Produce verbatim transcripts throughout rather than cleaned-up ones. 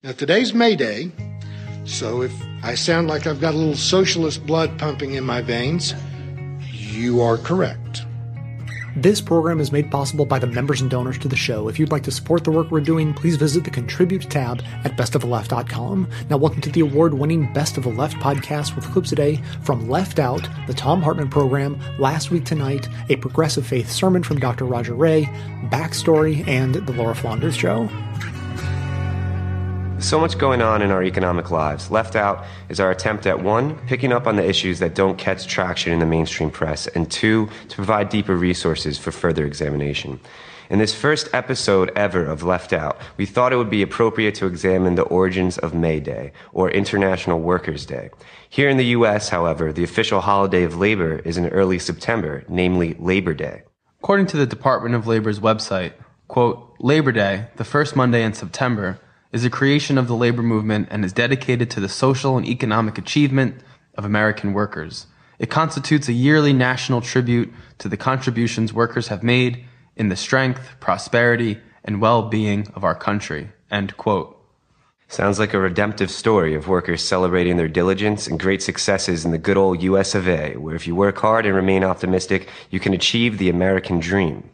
Now, today's May Day, so if I sound like I've got a little socialist blood pumping in my veins, you are correct. This program is made possible by the members and donors to the show. If you'd like to support the work we're doing, please visit the Contribute tab at best of the left dot com. Now, welcome to the award-winning Best of the Left podcast with clips today from Left Out, the Thom Hartmann program, Last Week Tonight, a progressive faith sermon from Doctor Roger Ray, Backstory, and the Laura Flanders Show. So much going on in our economic lives. Left Out is our attempt at, one, picking up on the issues that don't catch traction in the mainstream press, and two, to provide deeper resources for further examination. In this first episode ever of Left Out, we thought it would be appropriate to examine the origins of May Day, or International Workers' Day. Here in the U S, however, the official holiday of labor is in early September, namely Labor Day. According to the Department of Labor's website, quote, Labor Day, the first Monday in September, is a creation of the labor movement and is dedicated to the social and economic achievement of American workers. It constitutes a yearly national tribute to the contributions workers have made in the strength, prosperity, and well-being of our country. End quote. Sounds like a redemptive story of workers celebrating their diligence and great successes in the good old U S of A, where if you work hard and remain optimistic, you can achieve the American dream.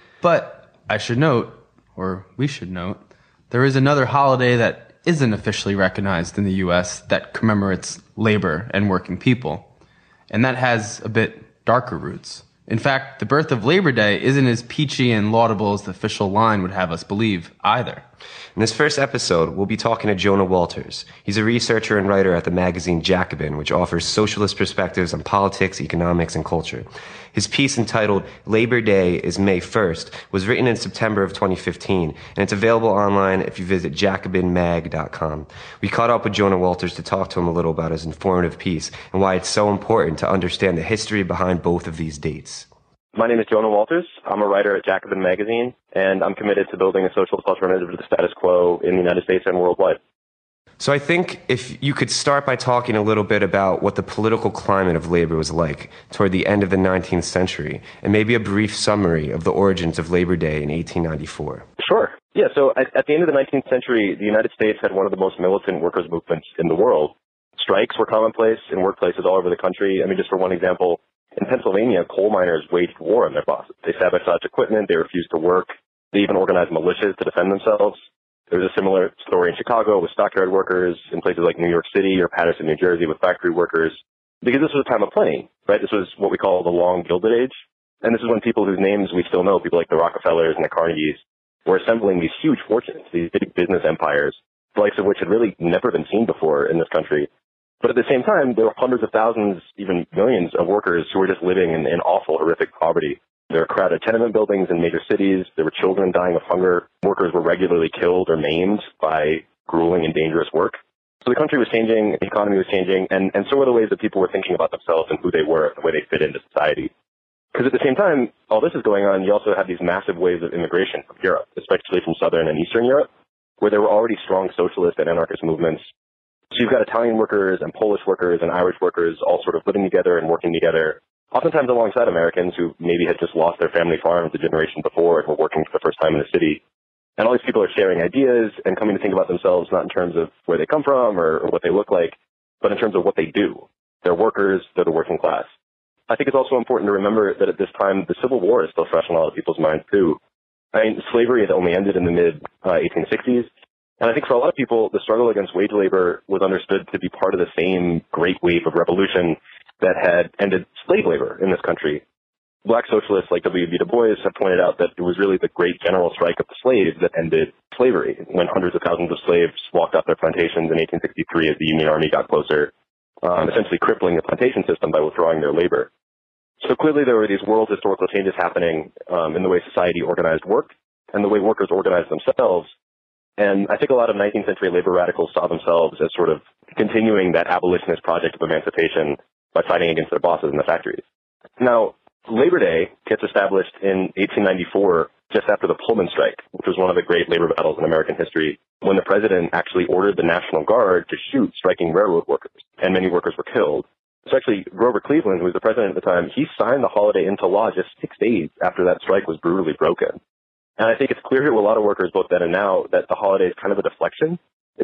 But I should note, or we should note, there is another holiday that isn't officially recognized in the U S that commemorates labor and working people, and that has a bit darker roots. In fact, the birth of Labor Day isn't as peachy and laudable as the official line would have us believe, either. In this first episode, we'll be talking to Jonah Walters. He's a researcher and writer at the magazine Jacobin, which offers socialist perspectives on politics, economics, and culture. His piece entitled Labor Day is May first was written in September of twenty fifteen, and it's available online if you visit jacobin mag dot com. We caught up with Jonah Walters to talk to him a little about his informative piece and why it's so important to understand the history behind both of these dates. My name is Jonah Walters. I'm a writer at Jacobin Magazine, and I'm committed to building a socialist alternative to the status quo in the United States and worldwide. So I think if you could start by talking a little bit about what the political climate of labor was like toward the end of the nineteenth century, and maybe a brief summary of the origins of Labor Day in eighteen ninety-four. Sure. Yeah, so at, at the end of the nineteenth century, the United States had one of the most militant workers' movements in the world. Strikes were commonplace in workplaces all over the country. I mean, just for one example, in Pennsylvania, coal miners waged war on their bosses. They sabotaged equipment, they refused to work, they even organized militias to defend themselves. There was a similar story in Chicago with stockyard workers, in places like New York City or Paterson, New Jersey with factory workers, because this was a time of plenty, right? This was what we call the long Gilded Age. And this is when people whose names we still know, people like the Rockefellers and the Carnegies, were assembling these huge fortunes, these big business empires, the likes of which had really never been seen before in this country. But at the same time, there were hundreds of thousands, even millions of workers who were just living in, in awful, horrific poverty. There were crowded tenement buildings in major cities. There were children dying of hunger. Workers were regularly killed or maimed by grueling and dangerous work. So the country was changing, the economy was changing, and, and so were the ways that people were thinking about themselves and who they were, the way they fit into society. Because at the same time, all this is going on, you also have these massive waves of immigration from Europe, especially from Southern and Eastern Europe, where there were already strong socialist and anarchist movements. So you've got Italian workers and Polish workers and Irish workers all sort of living together and working together, oftentimes alongside Americans who maybe had just lost their family farms the generation before and were working for the first time in the city. And all these people are sharing ideas and coming to think about themselves not in terms of where they come from or, or what they look like, but in terms of what they do. They're workers, they're the working class. I think it's also important to remember that at this time, the Civil War is still fresh in a lot of people's minds too. I mean, slavery had only ended in the mid uh, eighteen sixties. And I think for a lot of people, the struggle against wage labor was understood to be part of the same great wave of revolution that had ended slave labor in this country. Black socialists like W B Du Bois have pointed out that it was really the great general strike of the slaves that ended slavery, when hundreds of thousands of slaves walked off their plantations in eighteen sixty-three as the Union Army got closer, um, essentially crippling the plantation system by withdrawing their labor. So clearly there were these world historical changes happening um, in the way society organized work and the way workers organized themselves. And I think a lot of nineteenth century labor radicals saw themselves as sort of continuing that abolitionist project of emancipation by fighting against their bosses in the factories. Now, Labor Day gets established in eighteen ninety-four, just after the Pullman strike, which was one of the great labor battles in American history, when the president actually ordered the National Guard to shoot striking railroad workers, and many workers were killed. So actually, Grover Cleveland, who was the president at the time, he signed the holiday into law just six days after that strike was brutally broken. And I think it's clear to a lot of workers, both then and now, that the holiday is kind of a deflection. It's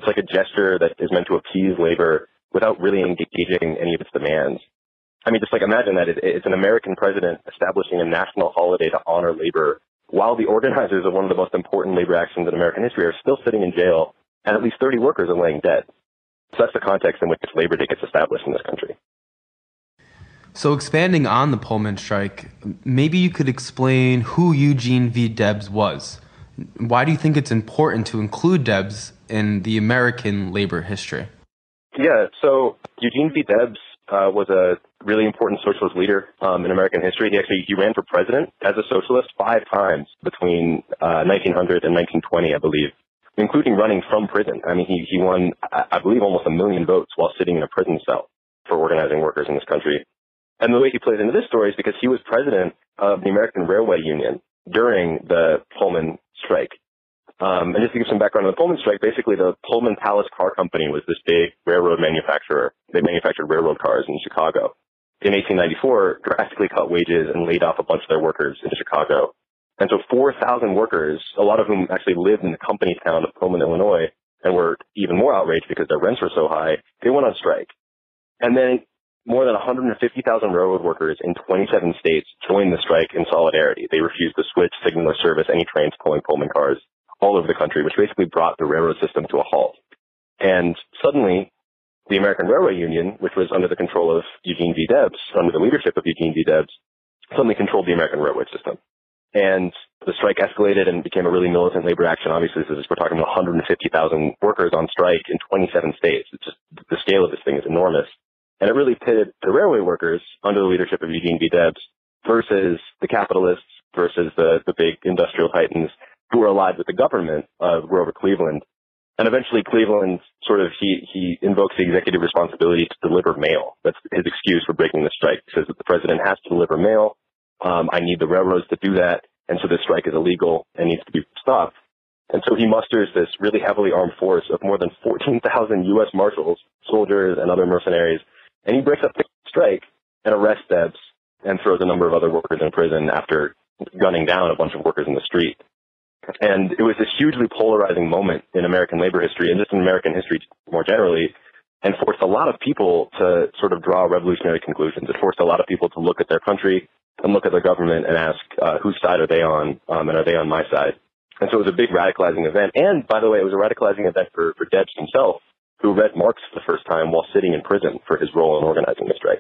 it's like a gesture that is meant to appease labor without really engaging any of its demands. I mean, just like imagine that it, it's an American president establishing a national holiday to honor labor while the organizers of one of the most important labor actions in American history are still sitting in jail and at least thirty workers are laying dead. So that's the context in which Labor Day gets established in this country. So expanding on the Pullman strike, maybe you could explain who Eugene V. Debs was. Why do you think it's important to include Debs in the American labor history? Yeah, so Eugene V. Debs uh, was a really important socialist leader um, in American history. He actually he ran for president as a socialist five times between uh, nineteen hundred and nineteen twenty, I believe, including running from prison. I mean, he, he won, I believe, almost a million votes while sitting in a prison cell for organizing workers in this country. And the way he plays into this story is because he was president of the American Railway Union during the Pullman strike. Um, and just to give some background on the Pullman strike, basically the Pullman Palace Car Company was this big railroad manufacturer. They manufactured railroad cars in Chicago. In eighteen ninety-four, drastically cut wages and laid off a bunch of their workers in Chicago. And so four thousand workers, a lot of whom actually lived in the company town of Pullman, Illinois, and were even more outraged because their rents were so high, they went on strike. And then more than one hundred fifty thousand railroad workers in twenty-seven states joined the strike in solidarity. They refused to switch, signal, or service any trains pulling Pullman cars all over the country, which basically brought the railroad system to a halt. And suddenly, the American Railway Union, which was under the control of Eugene V. Debs, under the leadership of Eugene V. Debs, suddenly controlled the American railway system. And the strike escalated and became a really militant labor action. Obviously, this is, we're talking about one hundred fifty thousand workers on strike in twenty-seven states. It's just, the scale of this thing is enormous. And it really pitted the railway workers under the leadership of Eugene V. Debs versus the capitalists, versus the, the big industrial titans who were allied with the government of Grover Cleveland. And eventually Cleveland sort of, he, he invokes the executive responsibility to deliver mail. That's his excuse for breaking the strike. He says that the president has to deliver mail. Um, I need the railroads to do that. And so this strike is illegal and needs to be stopped. And so he musters this really heavily armed force of more than fourteen thousand U S Marshals, soldiers, and other mercenaries. And he breaks up the strike and arrests Debs and throws a number of other workers in prison after gunning down a bunch of workers in the street. And it was this hugely polarizing moment in American labor history and just in American history more generally, and forced a lot of people to sort of draw revolutionary conclusions. It forced a lot of people to look at their country and look at their government and ask, uh, whose side are they on, um, and are they on my side? And so it was a big radicalizing event. And, by the way, it was a radicalizing event for, for Debs himself, who read Marx for the first time while sitting in prison for his role in organizing the strike.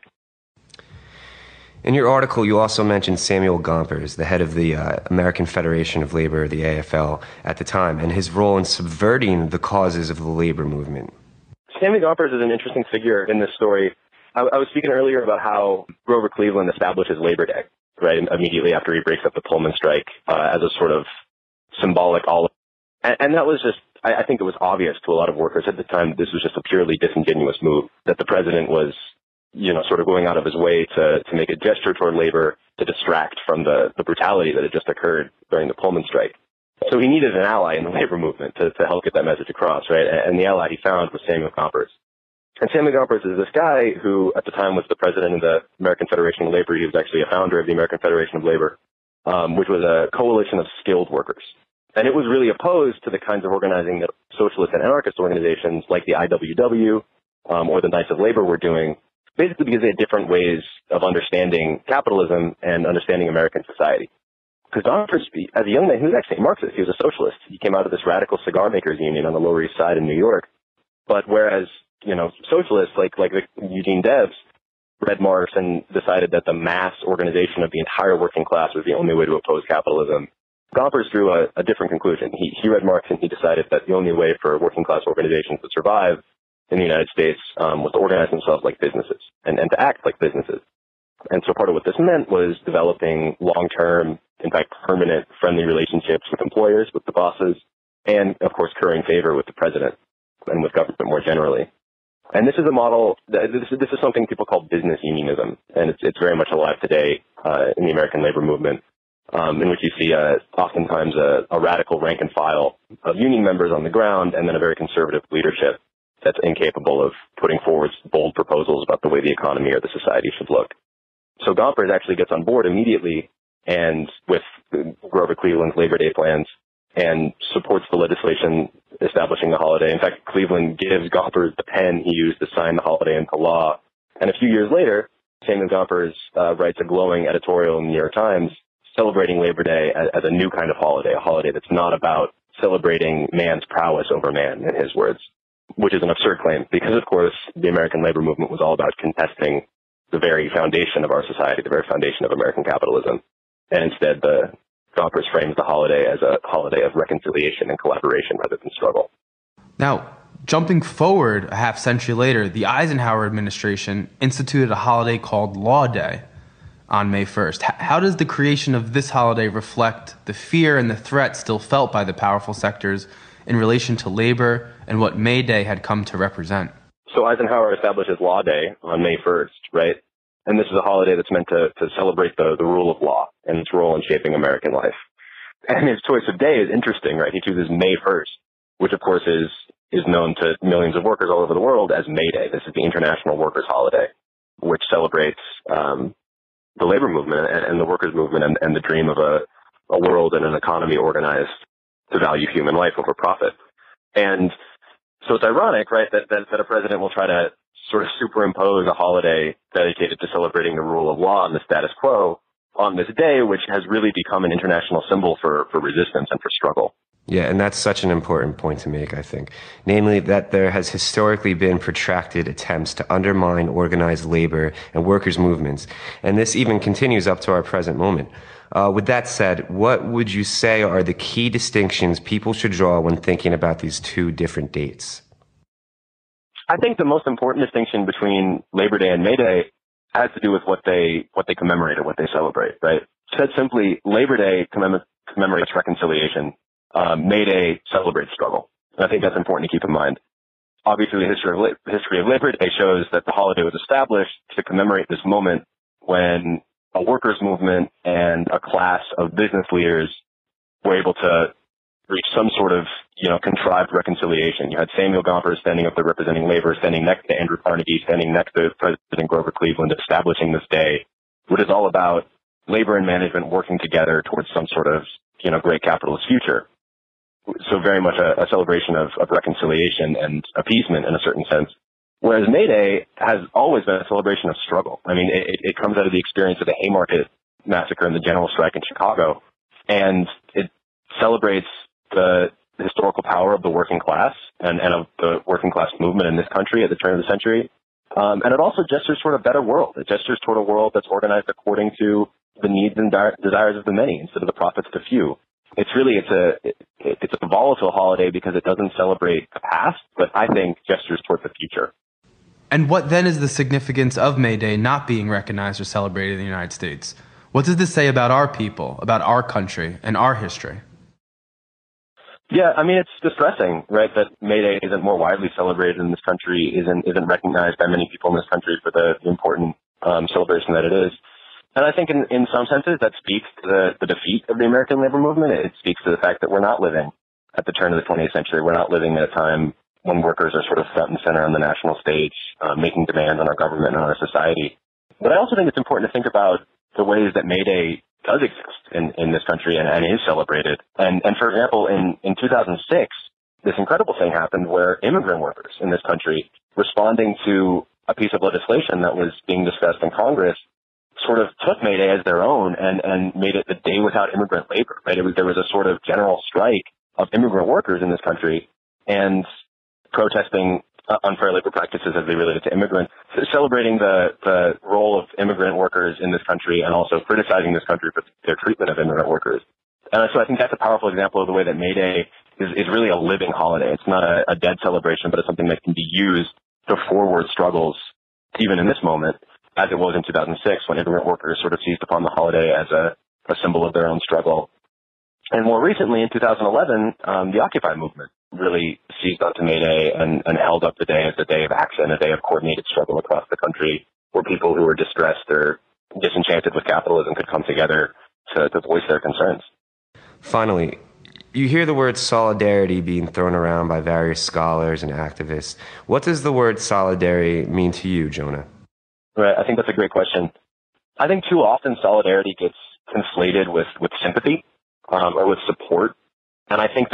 In your article, you also mentioned Samuel Gompers, the head of the uh, American Federation of Labor, the A F L, at the time, and his role in subverting the causes of the labor movement. Samuel Gompers is an interesting figure in this story. I, I was speaking earlier about how Grover Cleveland establishes Labor Day, right, immediately after he breaks up the Pullman strike uh, as a sort of symbolic olive. And, and that was just, I, I think it was obvious to a lot of workers at the time that this was just a purely disingenuous move, that the president was, you know, sort of going out of his way to, to make a gesture toward labor to distract from the, the brutality that had just occurred during the Pullman strike. So he needed an ally in the labor movement to, to help get that message across, right? And the ally he found was Samuel Gompers. And Samuel Gompers is this guy who at the time was the president of the American Federation of Labor. He was actually a founder of the American Federation of Labor, um, which was a coalition of skilled workers. And it was really opposed to the kinds of organizing that socialist and anarchist organizations like the I W W um, or the Knights of Labor were doing, basically because they had different ways of understanding capitalism and understanding American society. Because Gompers, as a young man, he was actually a Marxist. He was a socialist. He came out of this radical cigar makers union on the Lower East Side in New York. But whereas, you know, socialists like, like Eugene Debs read Marx and decided that the mass organization of the entire working class was the only way to oppose capitalism, Gompers drew a, a different conclusion. He, he read Marx and he decided that the only way for working class organizations to survive in the United States um, was to organize themselves like businesses and, and to act like businesses. And so part of what this meant was developing long-term, in fact, permanent friendly relationships with employers, with the bosses, and, of course, currying favor with the president and with government more generally. And this is a model, that, this, is, this is something people call business unionism, and it's, it's very much alive today uh, in the American labor movement, um, in which you see uh, oftentimes a, a radical rank and file of union members on the ground and then a very conservative leadership that's incapable of putting forward bold proposals about the way the economy or the society should look. So Gompers actually gets on board immediately and with Grover Cleveland's Labor Day plans and supports the legislation establishing the holiday. In fact, Cleveland gives Gompers the pen he used to sign the holiday into law. And a few years later, Samuel Gompers uh, writes a glowing editorial in the New York Times celebrating Labor Day as, as a new kind of holiday, a holiday that's not about celebrating man's prowess over man, in his words, which is an absurd claim because, of course, the American labor movement was all about contesting the very foundation of our society, the very foundation of American capitalism. And instead, the Gompers frames the holiday as a holiday of reconciliation and collaboration rather than struggle. Now, jumping forward a half century later, the Eisenhower administration instituted a holiday called Law Day on May first. How does the creation of this holiday reflect the fear and the threat still felt by the powerful sectors in relation to labor and what May Day had come to represent? So Eisenhower establishes Law Day on May first, right? And this is a holiday that's meant to, to celebrate the, the rule of law and its role in shaping American life. And his choice of day is interesting, right? He chooses May first, which of course is, is known to millions of workers all over the world as May Day. This is the International Workers' Holiday, which celebrates um, the labor movement and, and the workers' movement and, and the dream of a, a world and an economy organized to value human life over profit. And so it's ironic, right, that, that, that a president will try to sort of superimpose a holiday dedicated to celebrating the rule of law and the status quo on this day, which has really become an international symbol for, for resistance and for struggle. Yeah, and that's such an important point to make, I think. Namely, that there has historically been protracted attempts to undermine organized labor and workers' movements, and this even continues up to our present moment. Uh, with that said, what would you say are the key distinctions people should draw when thinking about these two different dates? I think the most important distinction between Labor Day and May Day has to do with what they what they commemorate or what they celebrate, right? Said simply, Labor Day commem- commemorates reconciliation. Um, May Day celebrates struggle. And I think that's important to keep in mind. Obviously, the history of, La- history of Labor Day shows that the holiday was established to commemorate this moment when a workers' movement and a class of business leaders were able to reach some sort of, you know, contrived reconciliation. You had Samuel Gompers standing up there representing labor, standing next to Andrew Carnegie, standing next to President Grover Cleveland, establishing this day, which is all about labor and management working together towards some sort of, you know, great capitalist future. So very much a, a celebration of, of reconciliation and appeasement in a certain sense. Whereas May Day has always been a celebration of struggle. I mean, it, it comes out of the experience of the Haymarket Massacre and the General Strike in Chicago, and it celebrates the historical power of the working class and, and of the working class movement in this country at the turn of the century. Um, and it also gestures toward a better world. It gestures toward a world that's organized according to the needs and di- desires of the many instead of the profits of the few. It's really, it's a, it, it's a volatile holiday because it doesn't celebrate the past, but I think gestures toward the future. And what then is the significance of May Day not being recognized or celebrated in the United States? What does this say about our people, about our country, and our history? Yeah, I mean, it's distressing, right, that May Day isn't more widely celebrated in this country, isn't isn't recognized by many people in this country for the important um, celebration that it is. And I think in, in some senses that speaks to the, the defeat of the American labor movement. It speaks to the fact that we're not living at the turn of the twentieth century. We're not living at a time when workers are sort of front and center on the national stage, uh, making demands on our government and on our society. But I also think it's important to think about the ways that May Day does exist in, in this country and, and is celebrated. And, and for example, in, in two thousand six, this incredible thing happened where immigrant workers in this country, responding to a piece of legislation that was being discussed in Congress, sort of took May Day as their own and, and made it the day without immigrant labor, right? It was, there was a sort of general strike of immigrant workers in this country and protesting uh, unfair labor practices as they related to immigrants, celebrating the, the role of immigrant workers in this country and also criticizing this country for their treatment of immigrant workers. And so I think that's a powerful example of the way that May Day is, is really a living holiday. It's not a, a dead celebration, but it's something that can be used to forward struggles, even in this moment, as it was in two thousand six when immigrant workers sort of seized upon the holiday as a, a symbol of their own struggle. And more recently, in two thousand eleven, um, the Occupy movement really seized onto May Day and, and held up the day as a day of action, a day of coordinated struggle across the country, where people who were distressed or disenchanted with capitalism could come together to, to voice their concerns. Finally, you hear the word solidarity being thrown around by various scholars and activists. What does the word solidarity mean to you, Jonah? Right, I think that's a great question. I think too often solidarity gets conflated with, with sympathy um, or with support. And I think that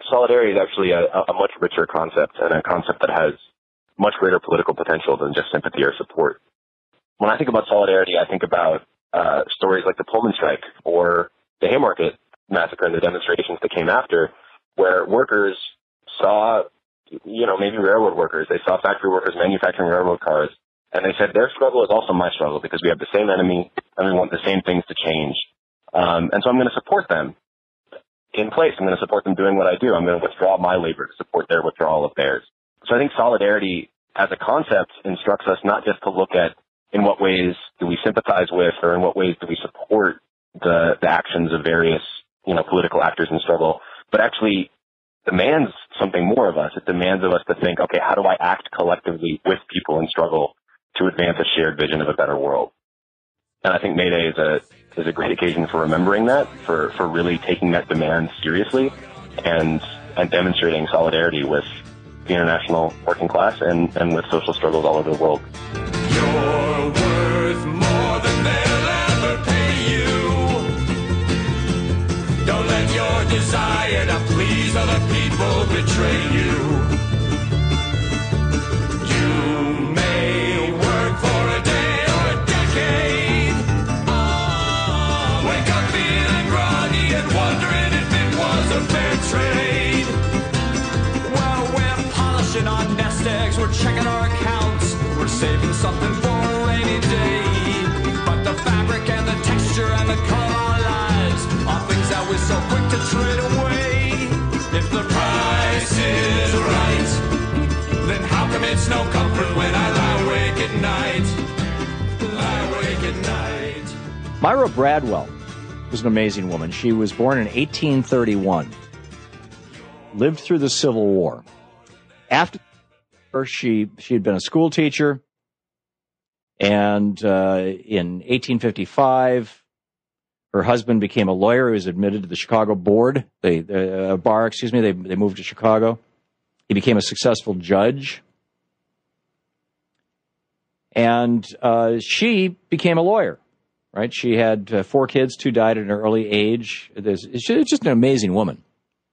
solidarity is actually a, a much richer concept, and a concept that has much greater political potential than just sympathy or support. When I think about solidarity, I think about uh, stories like the Pullman strike or the Haymarket massacre and the demonstrations that came after, where workers saw, you know, maybe railroad workers, they saw factory workers manufacturing railroad cars, and they said their struggle is also my struggle because we have the same enemy and we want the same things to change. Um, and so I'm going to support them in place. I'm going to support them doing what I do. I'm going to withdraw my labor to support their withdrawal of theirs. So I think solidarity as a concept instructs us not just to look at in what ways do we sympathize with or in what ways do we support the, the actions of various, you know, political actors in struggle, but actually demands something more of us. It demands of us to think, okay, how do I act collectively with people in struggle to advance a shared vision of a better world? And I think May Day is a is a great occasion for remembering that, for, for really taking that demand seriously and and demonstrating solidarity with the international working class and, and with social struggles all over the world. You're worth more than they'll ever pay you. Don't let your desire to please other people betray you. You may work for a day or a decade. Oh, wake up feeling groggy and wondering if it was a fair trade. Well, we're polishing our nest eggs, we're checking our accounts, we're saving something for a rainy day. But the fabric and the texture and the color of our lives are things that we're so quick to trade away. If the price is right, then how come it's no comfort when I lie awake at night? Lie awake at night. Myra Bradwell was an amazing woman. She was born in eighteen thirty-one, lived through the Civil War. After she she had been a school teacher, and uh, in eighteen fifty-five, her husband became a lawyer. He was admitted to the Chicago board, the uh, bar, excuse me. They they moved to Chicago. He became a successful judge, and uh, she became a lawyer. Right? She had uh, four kids. Two died at an early age. There's, it's just an amazing woman.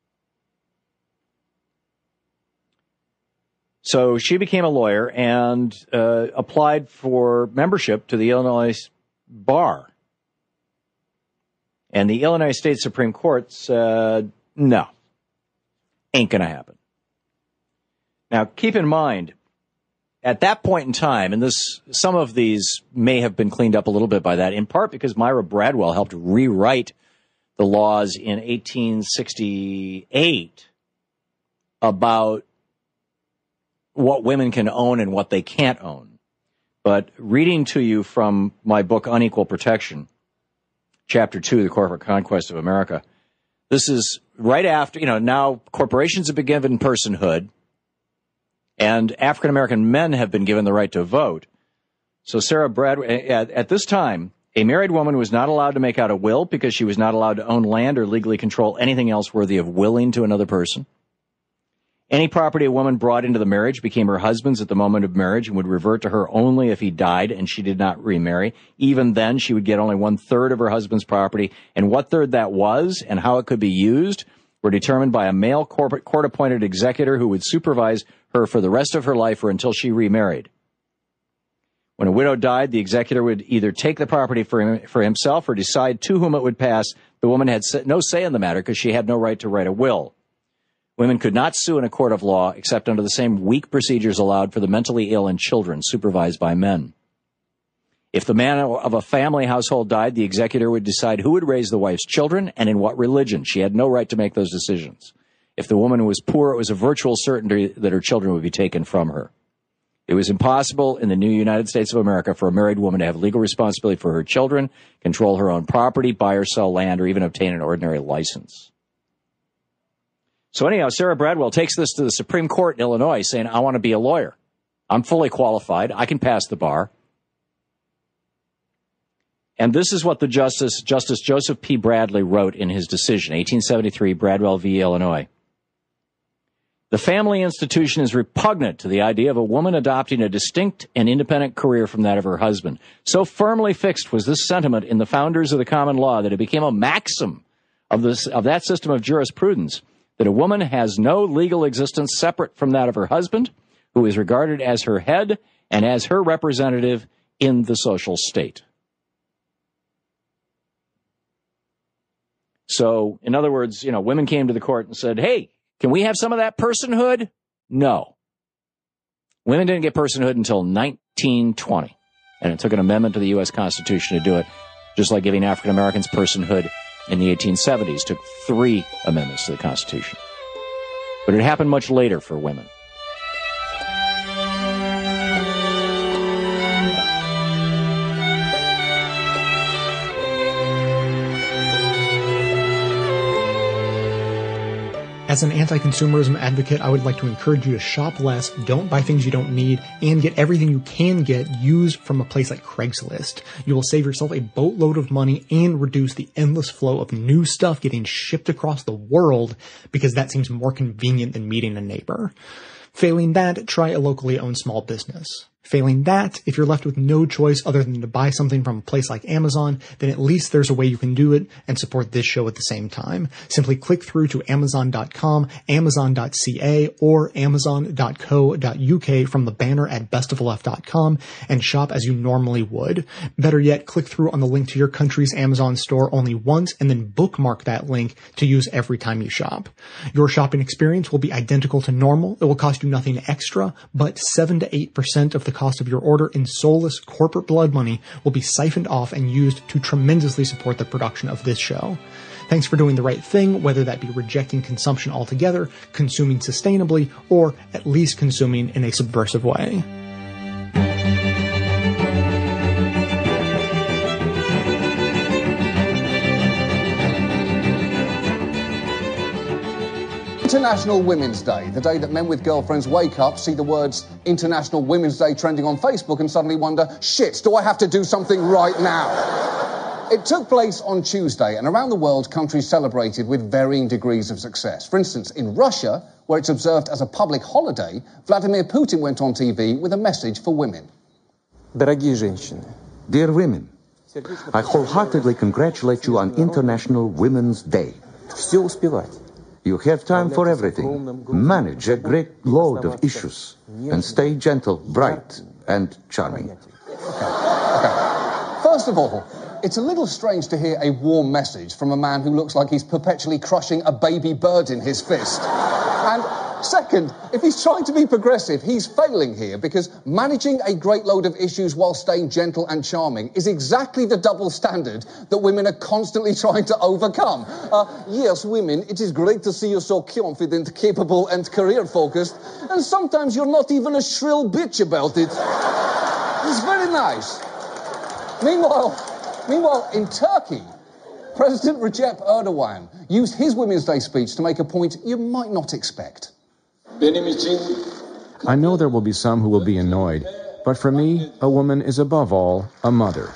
So she became a lawyer and uh, applied for membership to the Illinois bar. And the Illinois State Supreme Court said, no, ain't going to happen. Now, keep in mind, at that point in time, and this, some of these may have been cleaned up a little bit by that, in part because Myra Bradwell helped rewrite the laws in eighteen sixty-eight about what women can own and what they can't own. But reading to you from my book, Unequal Protection, Chapter two, The Corporate Conquest of America, this is right after, you know, now corporations have been given personhood, and African-American men have been given the right to vote. So Sarah Bradwell, at, at this time, a married woman was not allowed to make out a will because she was not allowed to own land or legally control anything else worthy of willing to another person. Any property a woman brought into the marriage became her husband's at the moment of marriage and would revert to her only if he died and she did not remarry. Even then, she would get only one-third of her husband's property, and what third that was and how it could be used were determined by a male corporate court-appointed executor who would supervise her for the rest of her life or until she remarried. When a widow died, the executor would either take the property for him, for himself or decide to whom it would pass. The woman had no say in the matter because she had no right to write a will. Women could not sue in a court of law except under the same weak procedures allowed for the mentally ill and children supervised by men. If the man of a family household died, the executor would decide who would raise the wife's children and in what religion. She had no right to make those decisions. If the woman was poor, it was a virtual certainty that her children would be taken from her. It was impossible in the new United States of America for a married woman to have legal responsibility for her children, control her own property, buy or sell land, or even obtain an ordinary license. So anyhow, Sarah Bradwell takes this to the Supreme Court in Illinois saying, I want to be a lawyer. I'm fully qualified. I can pass the bar. And this is what the Justice, Justice Joseph P. Bradley wrote in his decision, eighteen seventy-three, Bradwell v. Illinois. The family institution is repugnant to the idea of a woman adopting a distinct and independent career from that of her husband. So firmly fixed was this sentiment in the founders of the common law that it became a maxim of this, of that system of jurisprudence that a woman has no legal existence separate from that of her husband, who is regarded as her head and as her representative in the social state. So, in other words, you know, women came to the court and said, hey, can we have some of that personhood? No. Women didn't get personhood until nineteen twenty, and it took an amendment to the U S Constitution to do it, just like giving African Americans personhood in the eighteen seventies. It took three amendments to the Constitution. But it happened much later for women. As an anti-consumerism advocate, I would like to encourage you to shop less, don't buy things you don't need, and get everything you can get used from a place like Craigslist. You will save yourself a boatload of money and reduce the endless flow of new stuff getting shipped across the world, because that seems more convenient than meeting a neighbor. Failing that, try a locally owned small business. Failing that, if you're left with no choice other than to buy something from a place like Amazon, then at least there's a way you can do it and support this show at the same time. Simply click through to amazon dot com, amazon dot c a, or amazon dot co dot u k from the banner at best of the left dot com and shop as you normally would. Better yet, click through on the link to your country's Amazon store only once and then bookmark that link to use every time you shop. Your shopping experience will be identical to normal. It will cost you nothing extra, but seven to eight percent of the cost of your order in soulless corporate blood money will be siphoned off and used to tremendously support the production of this show. Thanks for doing the right thing, whether that be rejecting consumption altogether, consuming sustainably, or at least consuming in a subversive way. International Women's Day, the day that men with girlfriends wake up, see the words International Women's Day trending on Facebook and suddenly wonder, shit, do I have to do something right now? It took place on Tuesday, and around the world, countries celebrated with varying degrees of success. For instance, in Russia, where it's observed as a public holiday, Vladimir Putin went on T V with a message for women. Дорогие женщины, dear women, I wholeheartedly congratulate you on International Women's Day. Все успевать. You have time for everything. Manage a great load of issues and stay gentle, bright, and charming. Okay. Okay. First of all, it's a little strange to hear a warm message from a man who looks like he's perpetually crushing a baby bird in his fist. And second, if he's trying to be progressive, he's failing here, because managing a great load of issues while staying gentle and charming is exactly the double standard that women are constantly trying to overcome. Uh, yes, women, it is great to see you so confident, capable, and career-focused, and sometimes you're not even a shrill bitch about it. It's very nice. Meanwhile, meanwhile, in Turkey, President Recep Erdogan used his Women's Day speech to make a point you might not expect. I know there will be some who will be annoyed, but for me, a woman is above all a mother.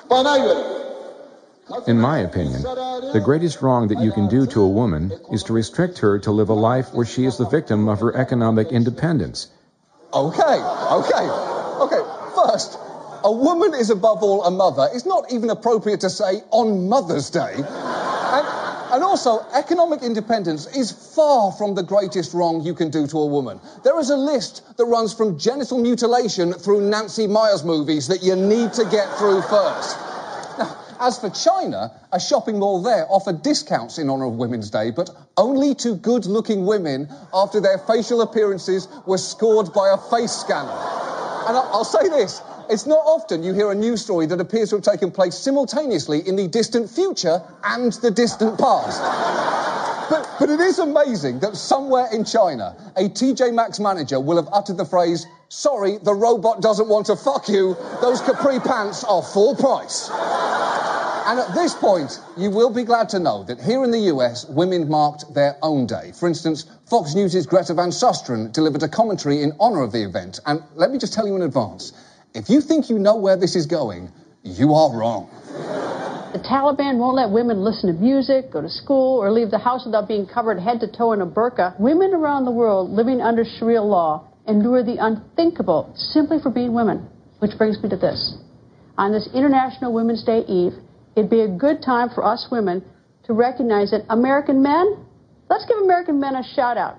In my opinion, the greatest wrong that you can do to a woman is to restrict her to live a life where she is the victim of her economic independence. Okay, okay, okay. First, a woman is above all a mother. It's not even appropriate to say on Mother's Day. And, and also, economic independence is far from the greatest wrong you can do to a woman. There is a list that runs from genital mutilation through Nancy Meyers movies that you need to get through first. Now, as for China, a shopping mall there offered discounts in honour of Women's Day, but only to good-looking women after their facial appearances were scored by a face scanner. And I'll say this. It's not often you hear a news story that appears to have taken place simultaneously in the distant future and the distant past. But, but it is amazing that somewhere in China, a T J Maxx manager will have uttered the phrase, sorry, the robot doesn't want to fuck you, those capri pants are full price. And at this point, you will be glad to know that here in the U S, women marked their own day. For instance, Fox News' Greta Van Susteren delivered a commentary in honour of the event. And let me just tell you in advance, if you think you know where this is going, you are wrong. The Taliban won't let women listen to music, go to school, or leave the house without being covered head to toe in a burqa. Women around the world living under Sharia law endure the unthinkable simply for being women. Which brings me to this. On this International Women's Day Eve, it'd be a good time for us women to recognize that American men, Let's give American men a shout out.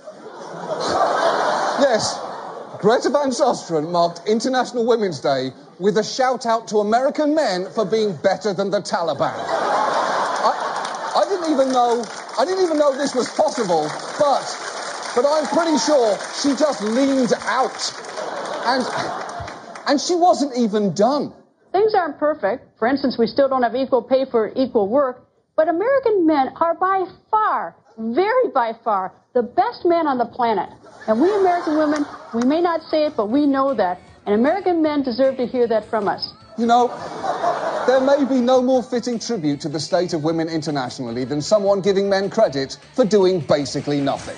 Yes, Greta Van Susteren marked International Women's Day with a shout out to American men for being better than the Taliban. I, I didn't even know, I didn't even know this was possible, but, but I'm pretty sure she just leaned out. And, and she wasn't even done. Things aren't perfect. For instance, we still don't have equal pay for equal work, but American men are by far, very by far, the best men on the planet. And we American women, we may not say it, but we know that. And American men deserve to hear that from us. You know, there may be no more fitting tribute to the state of women internationally than someone giving men credit for doing basically nothing.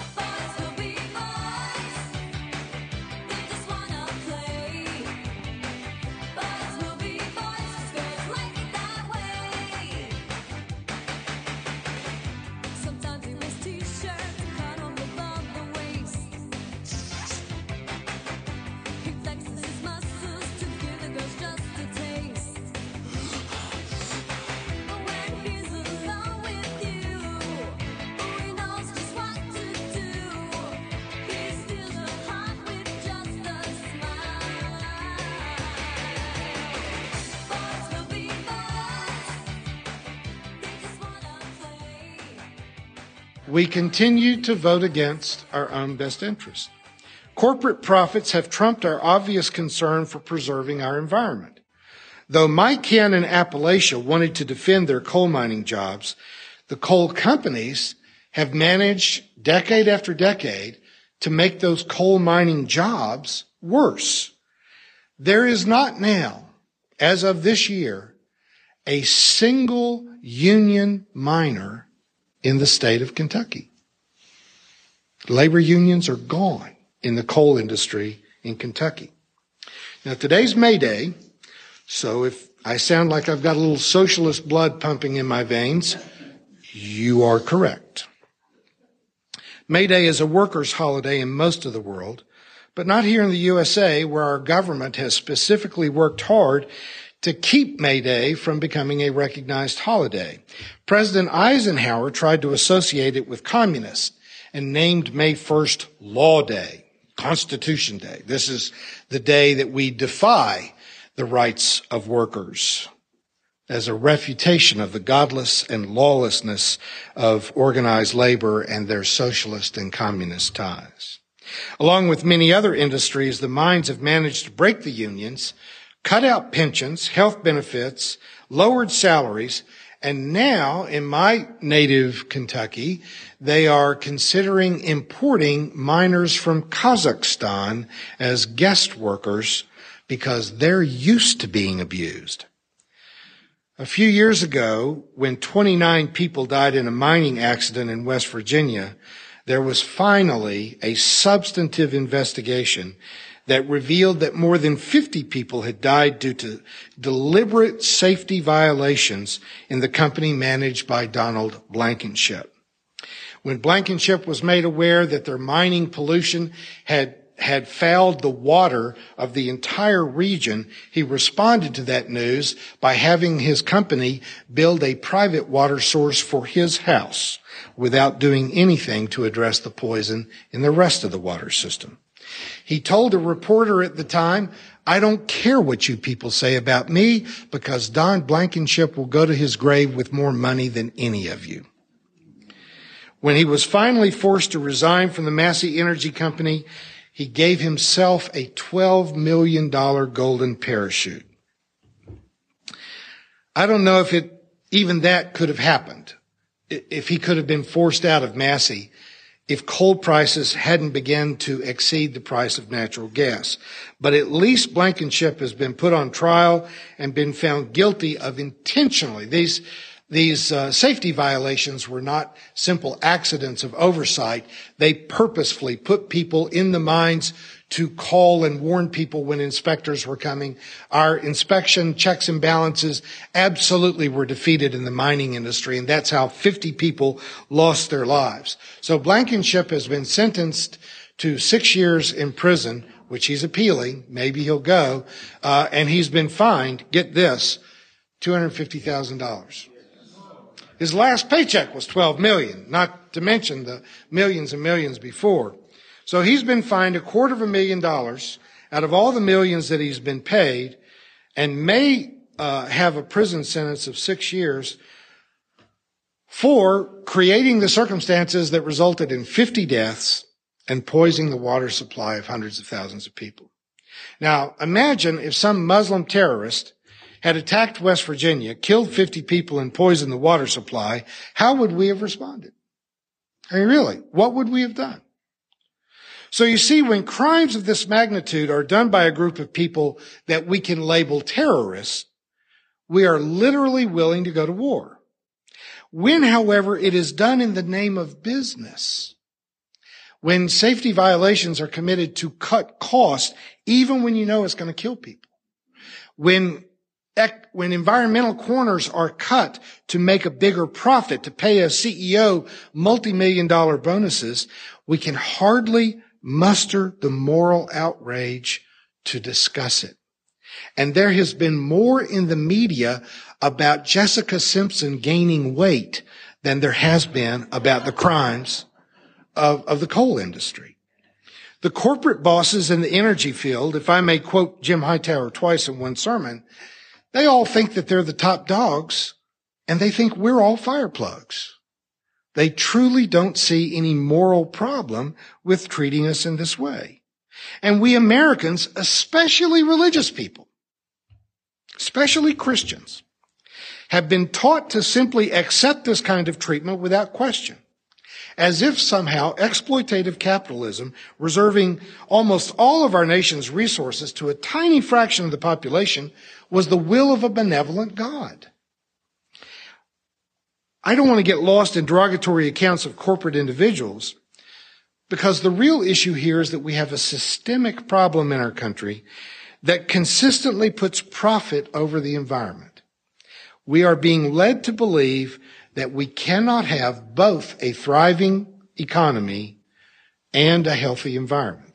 We continue to vote against our own best interest. Corporate profits have trumped our obvious concern for preserving our environment. Though my kin in Appalachia wanted to defend their coal mining jobs, the coal companies have managed decade after decade to make those coal mining jobs worse. There is not now, as of this year, a single union miner in the state of Kentucky. Labor unions are gone in the coal industry in Kentucky. Now, today's May Day, so if I sound like I've got a little socialist blood pumping in my veins, you are correct. May Day is a workers' holiday in most of the world, but not here in the U S A, where our government has specifically worked hard to keep May Day from becoming a recognized holiday. President Eisenhower tried to associate it with communists and named May first Law Day, Constitution Day. This is the day that we defy the rights of workers as a refutation of the godless and lawlessness of organized labor and their socialist and communist ties. Along with many other industries, the mines have managed to break the unions, cut out pensions, health benefits, lowered salaries, and now in my native Kentucky, they are considering importing miners from Kazakhstan as guest workers because they're used to being abused. A few years ago, when twenty-nine people died in a mining accident in West Virginia, there was finally a substantive investigation that revealed that more than fifty people had died due to deliberate safety violations in the company managed by Donald Blankenship. When Blankenship was made aware that their mining pollution had had fouled the water of the entire region, he responded to that news by having his company build a private water source for his house without doing anything to address the poison in the rest of the water system. He told a reporter at the time, "I don't care what you people say about me because Don Blankenship will go to his grave with more money than any of you." When he was finally forced to resign from the Massey Energy Company, he gave himself a twelve million dollars golden parachute. I don't know if it, even that could have happened, if he could have been forced out of Massey, if coal prices hadn't begun to exceed the price of natural gas. But at least Blankenship has been put on trial and been found guilty of intentionally. These, these uh, safety violations were not simple accidents of oversight. They purposefully put people in the mines to call and warn people when inspectors were coming. Our inspection checks and balances absolutely were defeated in the mining industry, and that's how fifty people lost their lives. So Blankenship has been sentenced to six years in prison, which he's appealing. Maybe he'll go. Uh, and he's been fined, get this, two hundred fifty thousand dollars. His last paycheck was twelve million dollars, not to mention the millions and millions before. So he's been fined a quarter of a million dollars out of all the millions that he's been paid, and may uh, have a prison sentence of six years for creating the circumstances that resulted in fifty deaths and poisoning the water supply of hundreds of thousands of people. Now, imagine if some Muslim terrorist had attacked West Virginia, killed fifty people, and poisoned the water supply. How would we have responded? I mean, really, what would we have done? So you see, when crimes of this magnitude are done by a group of people that we can label terrorists, we are literally willing to go to war. When, however, it is done in the name of business, when safety violations are committed to cut costs, even when you know it's going to kill people, when when environmental corners are cut to make a bigger profit, to pay a C E O multi-million dollar bonuses, we can hardly muster the moral outrage to discuss it. And there has been more in the media about Jessica Simpson gaining weight than there has been about the crimes of, of the coal industry. The corporate bosses in the energy field, if I may quote Jim Hightower twice in one sermon, they all think that they're the top dogs, and they think we're all fire plugs. They truly don't see any moral problem with treating us in this way. And we Americans, especially religious people, especially Christians, have been taught to simply accept this kind of treatment without question, as if somehow exploitative capitalism, reserving almost all of our nation's resources to a tiny fraction of the population, was the will of a benevolent God. I don't want to get lost in derogatory accounts of corporate individuals, because the real issue here is that we have a systemic problem in our country that consistently puts profit over the environment. We are being led to believe that we cannot have both a thriving economy and a healthy environment.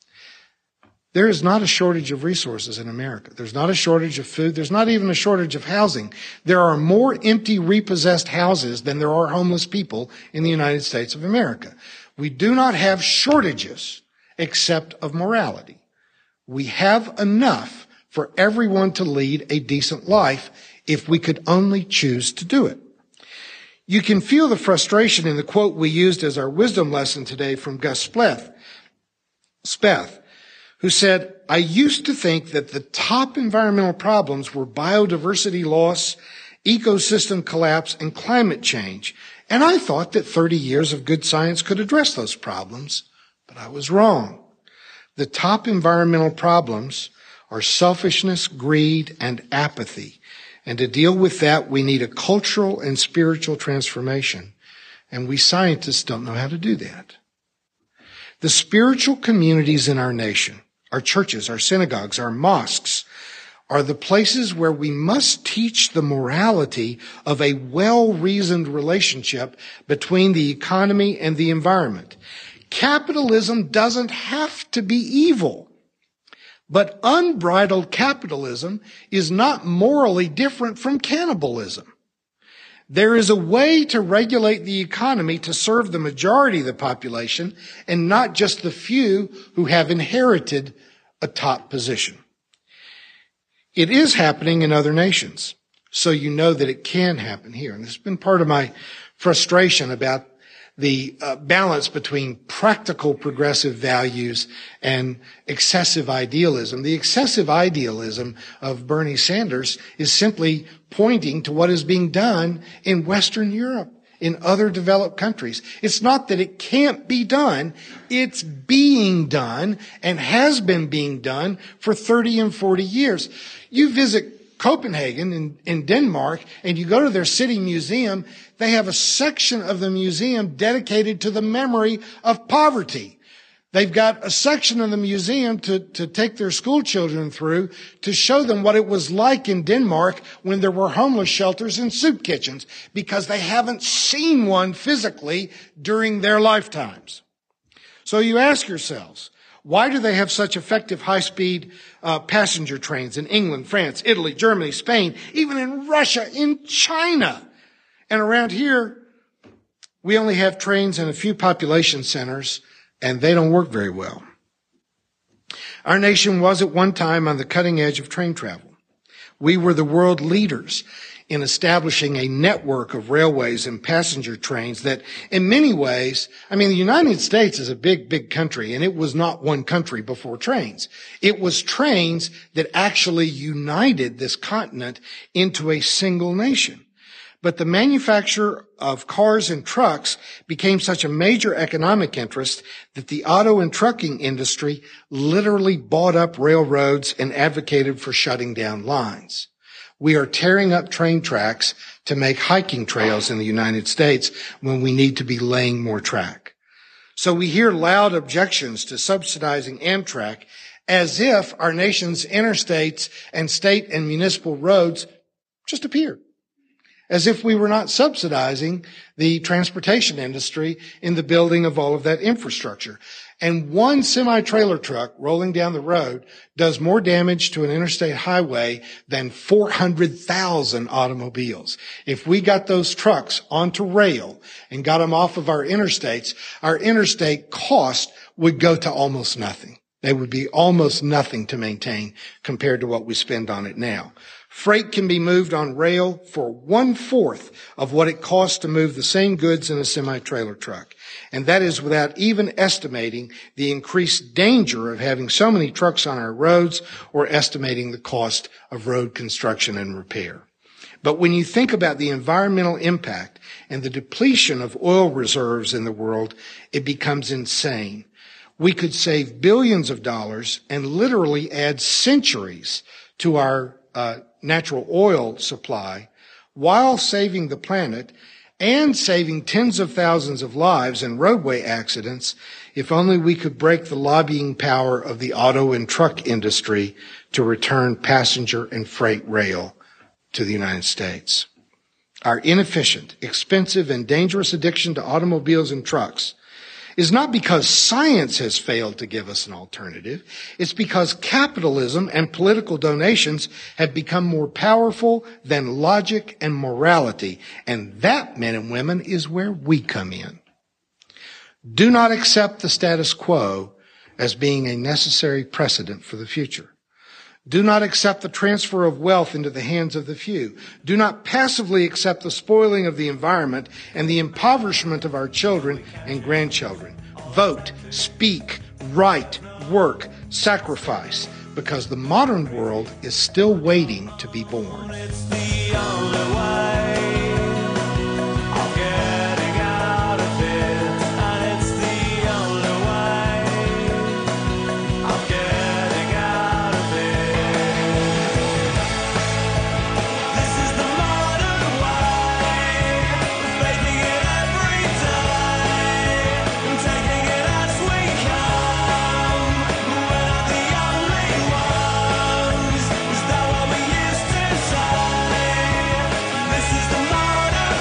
There is not a shortage of resources in America. There's not a shortage of food. There's not even a shortage of housing. There are more empty, repossessed houses than there are homeless people in the United States of America. We do not have shortages except of morality. We have enough for everyone to lead a decent life if we could only choose to do it. You can feel the frustration in the quote we used as our wisdom lesson today from Gus Speth, Speth, who said, "I used to think that the top environmental problems were biodiversity loss, ecosystem collapse, and climate change. And I thought that thirty years of good science could address those problems, but I was wrong. The top environmental problems are selfishness, greed, and apathy. And to deal with that, we need a cultural and spiritual transformation. And we scientists don't know how to do that." The spiritual communities in our nation, our churches, our synagogues, our mosques, are the places where we must teach the morality of a well-reasoned relationship between the economy and the environment. Capitalism doesn't have to be evil, but unbridled capitalism is not morally different from cannibalism. There is a way to regulate the economy to serve the majority of the population and not just the few who have inherited a top position. It is happening in other nations, so you know that it can happen here. And this has been part of my frustration about the uh, balance between practical progressive values and excessive idealism. The excessive idealism of Bernie Sanders is simply pointing to what is being done in Western Europe, in other developed countries. It's not that it can't be done. It's being done and has been being done for thirty and forty years. You visit Copenhagen in, in Denmark and you go to their city museum, they have a section of the museum dedicated to the memory of poverty. They've got a section of the museum to, to take their school children through to show them what it was like in Denmark when there were homeless shelters and soup kitchens, because they haven't seen one physically during their lifetimes. So you ask yourselves, why do they have such effective high-speed uh, passenger trains in England, France, Italy, Germany, Spain, even in Russia, in China? And around here, we only have trains in a few population centers, and they don't work very well. Our nation was at one time on the cutting edge of train travel. We were the world leaders in establishing a network of railways and passenger trains that in many ways, I mean, the United States is a big, big country, and it was not one country before trains. It was trains that actually united this continent into a single nation. But the manufacture of cars and trucks became such a major economic interest that the auto and trucking industry literally bought up railroads and advocated for shutting down lines. We are tearing up train tracks to make hiking trails in the United States when we need to be laying more track. So we hear loud objections to subsidizing Amtrak as if our nation's interstates and state and municipal roads just appeared. As if we were not subsidizing the transportation industry in the building of all of that infrastructure. And one semi-trailer truck rolling down the road does more damage to an interstate highway than four hundred thousand automobiles. If we got those trucks onto rail and got them off of our interstates, our interstate cost would go to almost nothing. They would be almost nothing to maintain compared to what we spend on it now. Freight can be moved on rail for one-fourth of what it costs to move the same goods in a semi-trailer truck. And that is without even estimating the increased danger of having so many trucks on our roads or estimating the cost of road construction and repair. But when you think about the environmental impact and the depletion of oil reserves in the world, it becomes insane. We could save billions of dollars and literally add centuries to our uh, natural oil supply while saving the planet and saving tens of thousands of lives in roadway accidents if only we could break the lobbying power of the auto and truck industry to return passenger and freight rail to the United States. Our inefficient, expensive, and dangerous addiction to automobiles and trucks is not because science has failed to give us an alternative. It's because capitalism and political donations have become more powerful than logic and morality. And that, men and women, is where we come in. Do not accept the status quo as being a necessary precedent for the future. Do not accept the transfer of wealth into the hands of the few. Do not passively accept the spoiling of the environment and the impoverishment of our children and grandchildren. Vote, speak, write, work, sacrifice, because the modern world is still waiting to be born. It's the only way of getting out of it, and it's the only way of getting out of it. This is the modern way, faking it every day, and taking it as we come. We're not the only ones. Is that what we used to say? This is the modern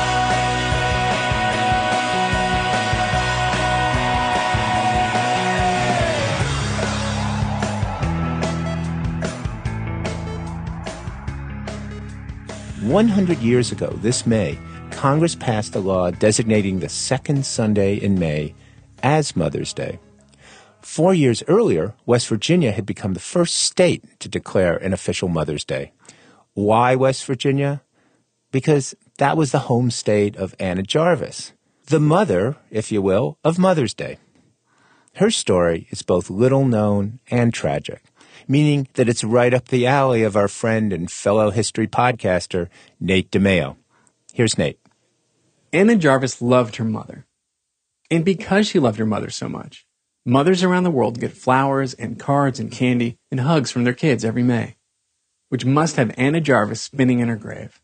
one hundred years ago, this May, Congress passed a law designating the second Sunday in May as Mother's Day. Four years earlier, West Virginia had become the first state to declare an official Mother's Day. Why West Virginia? Because that was the home state of Anna Jarvis, the mother, if you will, of Mother's Day. Her story is both little known and tragic, meaning that it's right up the alley of our friend and fellow history podcaster, Nate DeMeo. Here's Nate. Anna Jarvis loved her mother. And because she loved her mother so much, mothers around the world get flowers and cards and candy and hugs from their kids every May, which must have Anna Jarvis spinning in her grave.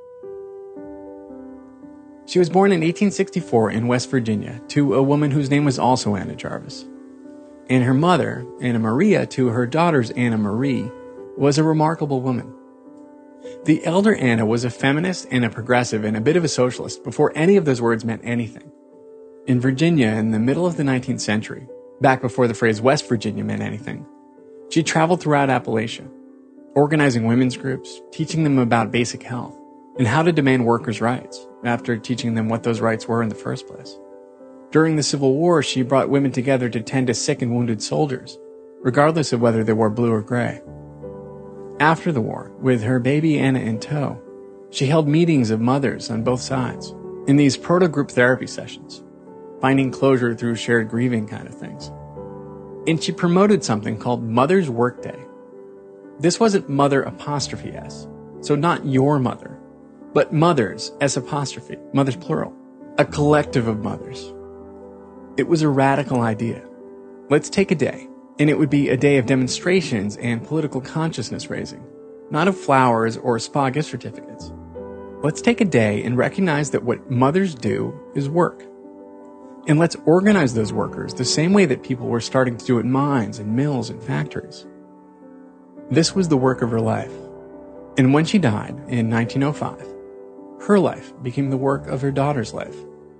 She was born in eighteen sixty-four in West Virginia to a woman whose name was also Anna Jarvis. And her mother, Anna Maria, to her daughters Anna Marie, was a remarkable woman. The elder Anna was a feminist and a progressive and a bit of a socialist before any of those words meant anything. In Virginia, in the middle of the nineteenth century, back before the phrase West Virginia meant anything, she traveled throughout Appalachia, organizing women's groups, teaching them about basic health, and how to demand workers' rights. after teaching them what those rights were in the first place. During the Civil War, she brought women together to tend to sick and wounded soldiers, regardless of whether they wore blue or gray. After the war, with her baby Anna in tow, she held meetings of mothers on both sides in these proto-group therapy sessions, finding closure through shared grieving kind of things. And she promoted something called Mother's Workday. This wasn't mother apostrophe S, so not your mother, but mothers, S apostrophe, mothers plural, a collective of mothers. It was a radical idea. Let's take a day, and it would be a day of demonstrations and political consciousness raising, not of flowers or spa gift certificates. Let's take a day and recognize that what mothers do is work. And let's organize those workers the same way that people were starting to do at mines and mills and factories. This was the work of her life. And when she died in nineteen oh five, her life became the work of her daughter's life.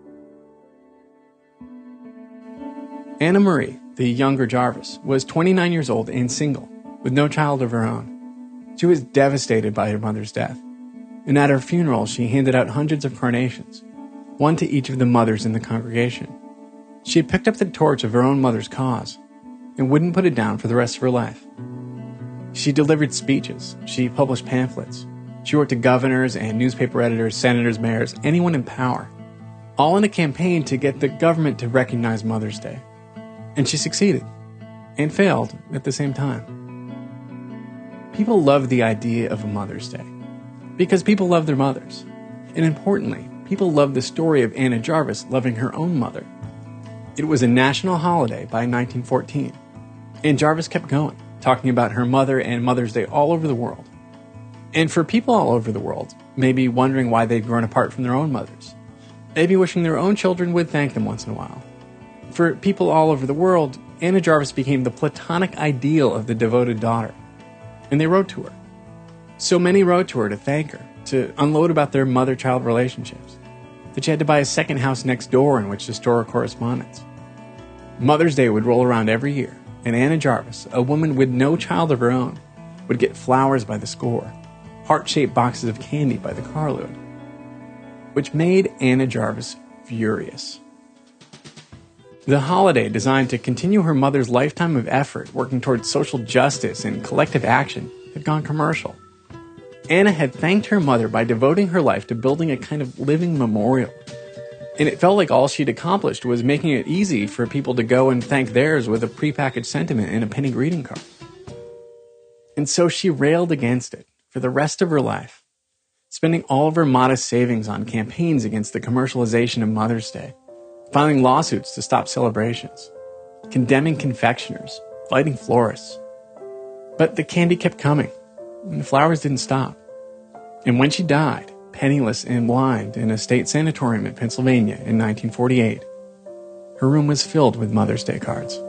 Anna Marie, the younger Jarvis, was twenty-nine years old and single, with no child of her own. She was devastated by her mother's death, and at her funeral she handed out hundreds of carnations, one to each of the mothers in the congregation. She had picked up the torch of her own mother's cause, and wouldn't put it down for the rest of her life. She delivered speeches, she published pamphlets, she wrote to governors and newspaper editors, senators, mayors, anyone in power, all in a campaign to get the government to recognize Mother's Day. And she succeeded, and failed at the same time. People love the idea of a Mother's Day, because people love their mothers. And importantly, people love the story of Anna Jarvis loving her own mother. It was a national holiday by nineteen fourteen, and Jarvis kept going, talking about her mother and Mother's Day all over the world. And for people all over the world, maybe wondering why they'd grown apart from their own mothers, maybe wishing their own children would thank them once in a while. For people all over the world, Anna Jarvis became the platonic ideal of the devoted daughter, and they wrote to her. So many wrote to her to thank her, to unload about their mother-child relationships, that she had to buy a second house next door in which to store her correspondence. Mother's Day would roll around every year, and Anna Jarvis, a woman with no child of her own, would get flowers by the score, heart-shaped boxes of candy by the carload, which made Anna Jarvis furious. The holiday, designed to continue her mother's lifetime of effort working towards social justice and collective action, had gone commercial. Anna had thanked her mother by devoting her life to building a kind of living memorial. And it felt like all she'd accomplished was making it easy for people to go and thank theirs with a prepackaged sentiment and a penny greeting card. And so she railed against it for the rest of her life, spending all of her modest savings on campaigns against the commercialization of Mother's Day, filing lawsuits to stop celebrations, condemning confectioners, fighting florists. But the candy kept coming, and the flowers didn't stop. And when she died, penniless and blind, in a state sanatorium in Pennsylvania in nineteen forty-eight, her room was filled with Mother's Day cards.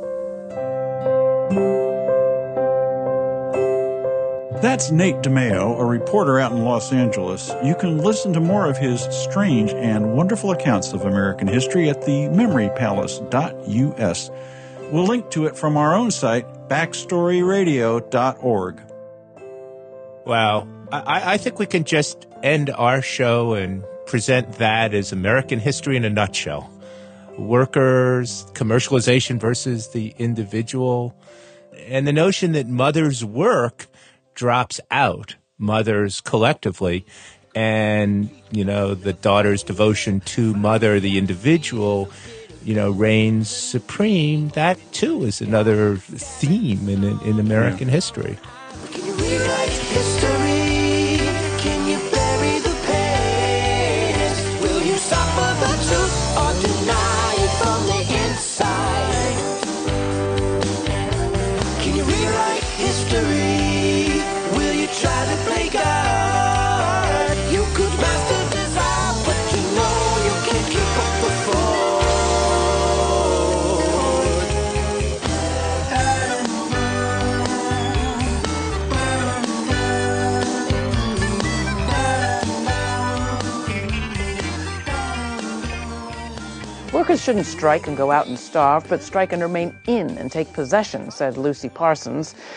That's Nate DeMeo, a reporter out in Los Angeles. You can listen to more of his strange and wonderful accounts of American history at the memory palace dot U S. We'll link to it from our own site, backstory radio dot org. Wow. I, I think we can just end our show and present that as American history in a nutshell. Workers, commercialization versus the individual, and the notion that mothers' work drops out, mothers collectively, and, you know, the daughter's devotion to mother, the individual, you know, reigns supreme. That, too, is another theme in, in American yeah. history. Can you rewrite history? Can you bury the past? Will you suffer the truth or deny it from the inside? Can you rewrite history? Will you try to play God? You could master desire, but you know you can't keep up the fort. Workers shouldn't strike and go out and starve, but strike and remain in and take possession, said Lucy Parsons.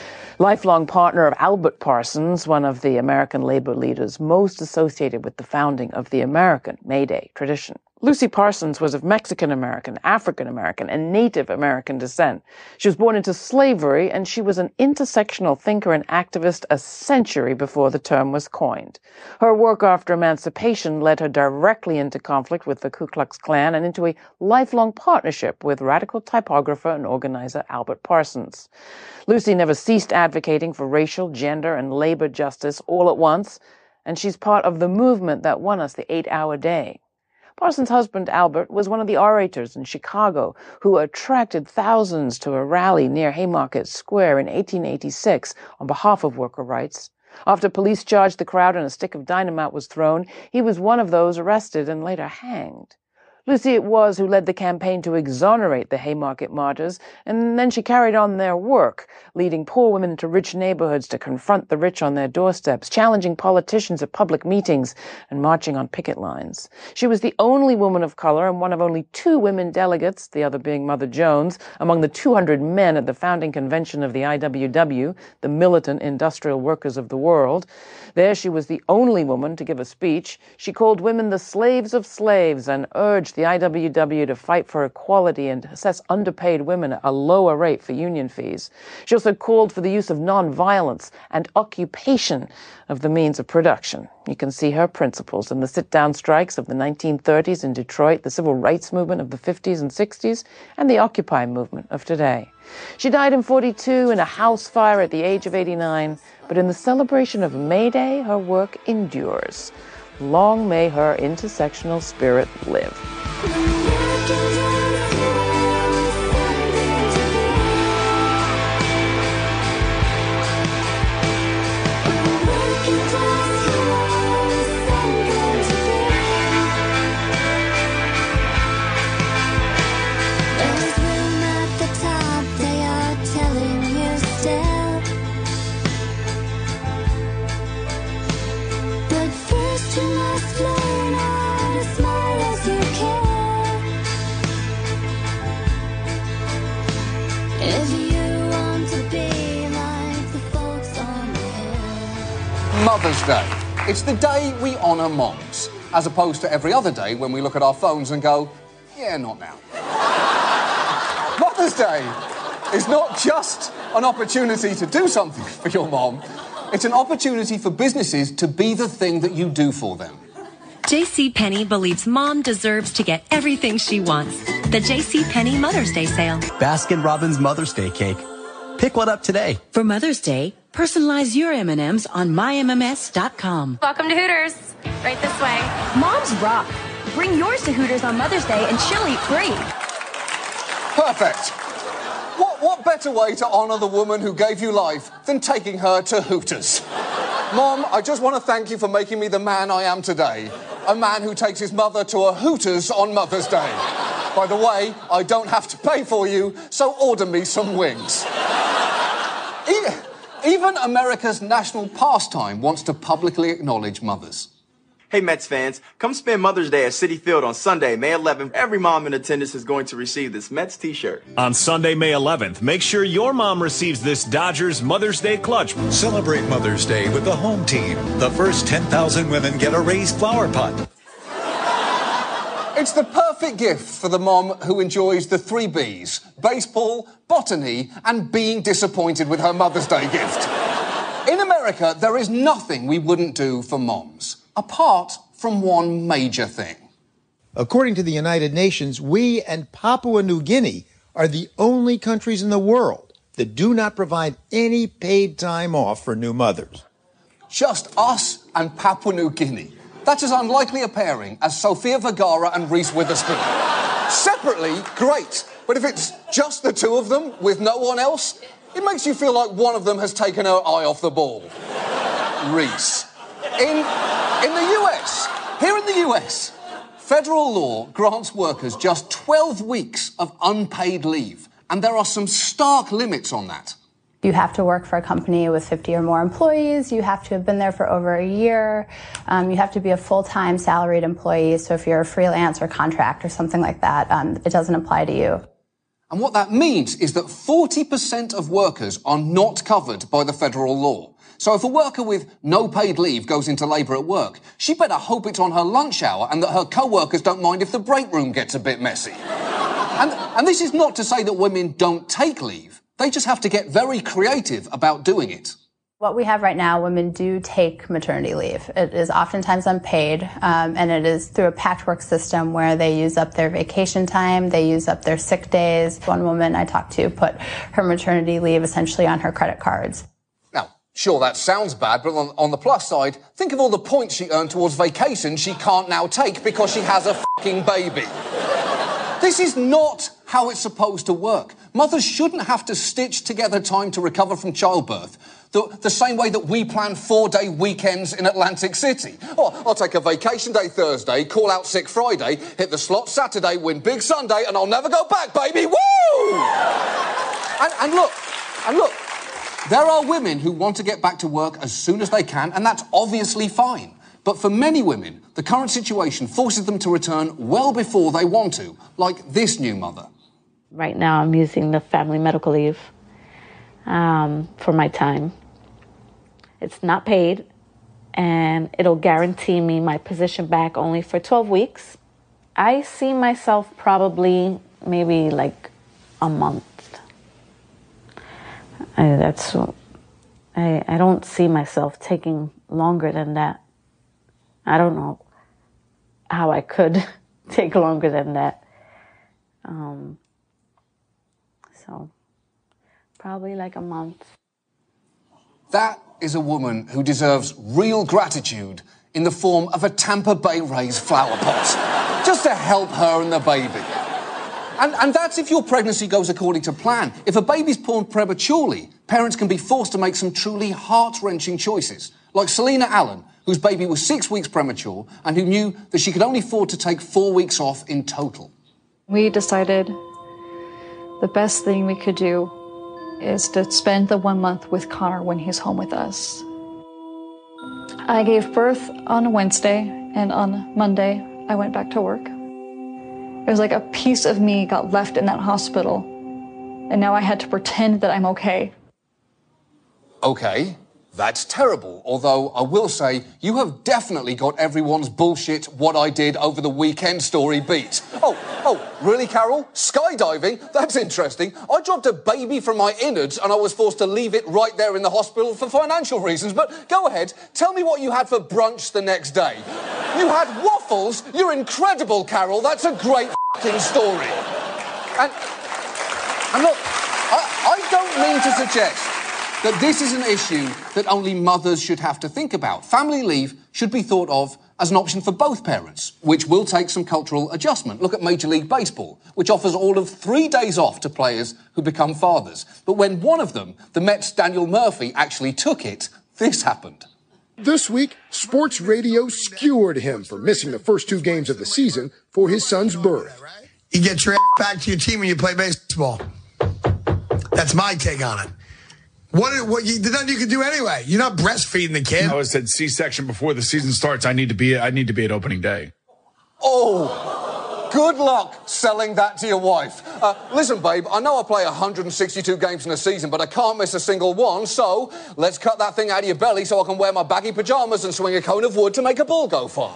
Lifelong partner of Albert Parsons, one of the American labor leaders most associated with the founding of the American May Day tradition. Lucy Parsons was of Mexican-American, African-American, and Native American descent. She was born into slavery, and she was an intersectional thinker and activist a century before the term was coined. Her work after emancipation led her directly into conflict with the Ku Klux Klan and into a lifelong partnership with radical typographer and organizer Albert Parsons. Lucy never ceased advocating for racial, gender, and labor justice all at once, and she's part of the movement that won us the eight-hour day. Parsons' husband, Albert, was one of the orators in Chicago who attracted thousands to a rally near Haymarket Square in eighteen eighty-six on behalf of worker rights. After police charged the crowd and a stick of dynamite was thrown, he was one of those arrested and later hanged. Lucy it was who led the campaign to exonerate the Haymarket martyrs, and then she carried on their work, leading poor women into rich neighborhoods to confront the rich on their doorsteps, challenging politicians at public meetings, and marching on picket lines. She was the only woman of color and one of only two women delegates, the other being Mother Jones, among the two hundred men at the founding convention of the I W W, the Militant Industrial Workers of the World. There she was the only woman to give a speech. She called women the slaves of slaves and urged the I W W to fight for equality and assess underpaid women at a lower rate for union fees. She also called for the use of nonviolence and occupation of the means of production. You can see her principles in the sit-down strikes of the nineteen thirties in Detroit, the civil rights movement of the fifties and sixties, and the Occupy movement of today. She died in forty-two in a house fire at the age of eighty-nine, but in the celebration of May Day, her work endures. Long may her intersectional spirit live. Mother's Day. It's the day we honour moms, as opposed to every other day when we look at our phones and go, yeah, not now. Mother's Day is not just an opportunity to do something for your mom, it's an opportunity for businesses to be the thing that you do for them. JCPenney believes mom deserves to get everything she wants. The JCPenney Mother's Day sale. Baskin-Robbins Mother's Day cake. Pick one up today. For Mother's Day, personalize your M and M's on my M M S dot com. Welcome to Hooters. Right this way. Moms rock. Bring yours to Hooters on Mother's Day and she'll eat free. Perfect. What, what better way to honour the woman who gave you life than taking her to Hooters? Mom, I just want to thank you for making me the man I am today. A man who takes his mother to a Hooters on Mother's Day. By the way, I don't have to pay for you, so order me some wings. E- even America's national pastime wants to publicly acknowledge mothers. Hey, Mets fans, come spend Mother's Day at Citi Field on Sunday, May eleventh. Every mom in attendance is going to receive this Mets t-shirt. On Sunday, May eleventh, make sure your mom receives this Dodgers Mother's Day clutch. Celebrate Mother's Day with the home team. The first ten thousand women get a raised flower pot. It's the perfect gift for the mom who enjoys the three B's: baseball, botany, and being disappointed with her Mother's Day gift. In America, there is nothing we wouldn't do for moms, apart from one major thing. According to the United Nations, we and Papua New Guinea are the only countries in the world that do not provide any paid time off for new mothers. Just us and Papua New Guinea. That's as unlikely a pairing as Sofia Vergara and Reese Witherspoon. Separately, great. But if it's just the two of them with no one else, it makes you feel like one of them has taken her eye off the ball. Reese. In, in the U S, here in the U S, federal law grants workers just twelve weeks of unpaid leave. And there are some stark limits on that. You have to work for a company with fifty or more employees. You have to have been there for over a year. Um, you have to be a full-time salaried employee. So if you're a freelance or contract or something like that, um, it doesn't apply to you. And what that means is that forty percent of workers are not covered by the federal law. So if a worker with no paid leave goes into labour at work, she better hope it's on her lunch hour and that her co-workers don't mind if the break room gets a bit messy. and, and this is not to say that women don't take leave. They just have to get very creative about doing it. What we have right now, women do take maternity leave. It is oftentimes unpaid, um, and it is through a patchwork system where they use up their vacation time, they use up their sick days. One woman I talked to put her maternity leave essentially on her credit cards. Now, sure, that sounds bad, but on, on the plus side, think of all the points she earned towards vacation she can't now take because she has a fucking baby. This is not how it's supposed to work. Mothers shouldn't have to stitch together time to recover from childbirth the, the same way that we plan four-day weekends in Atlantic City. Oh, I'll take a vacation day Thursday, call out sick Friday, hit the slot Saturday, win big Sunday, and I'll never go back, baby! Woo! and, and look, and look, there are women who want to get back to work as soon as they can, and that's obviously fine. But for many women, the current situation forces them to return well before they want to, like this new mother. Right now, I'm using the family medical leave um, for my time. It's not paid, and it'll guarantee me my position back only for twelve weeks. I see myself probably maybe like a month. I, that's I, I don't see myself taking longer than that. I don't know how I could take longer than that. Um, so, probably like a month. That is a woman who deserves real gratitude in the form of a Tampa Bay Rays flower pot, just to help her and the baby. And, and that's if your pregnancy goes according to plan. If a baby's born prematurely, parents can be forced to make some truly heart-wrenching choices, like Selena Allen, whose baby was six weeks premature and who knew that she could only afford to take four weeks off in total. We decided the best thing we could do is to spend the one month with Connor when he's home with us. I gave birth on a Wednesday, and on Monday, I went back to work. It was like a piece of me got left in that hospital, and now I had to pretend that I'm okay. Okay. That's terrible, although I will say you have definitely got everyone's bullshit what I did over the weekend story beat. Oh, oh, really, Carol? Skydiving? That's interesting. I dropped a baby from my innards and I was forced to leave it right there in the hospital for financial reasons. But go ahead, tell me what you had for brunch the next day. You had waffles? You're incredible, Carol. That's a great f***ing story. And, and look, I, I don't mean to suggest that this is an issue that only mothers should have to think about. Family leave should be thought of as an option for both parents, which will take some cultural adjustment. Look at Major League Baseball, which offers all of three days off to players who become fathers. But when one of them, the Mets' Daniel Murphy, actually took it, this happened. This week, sports radio skewered him for missing the first two games of the season for his son's birth. You get your ass back to your team when you play baseball. That's my take on it. What, what you, there's nothing you can do anyway. You're not breastfeeding the kid. I was said C-section before the season starts. I need to be. I need to be at opening day. Oh, good luck selling that to your wife. Uh, listen, babe, I know I play one hundred sixty-two games in a season, but I can't miss a single one. So let's cut that thing out of your belly so I can wear my baggy pajamas and swing a cone of wood to make a ball go far.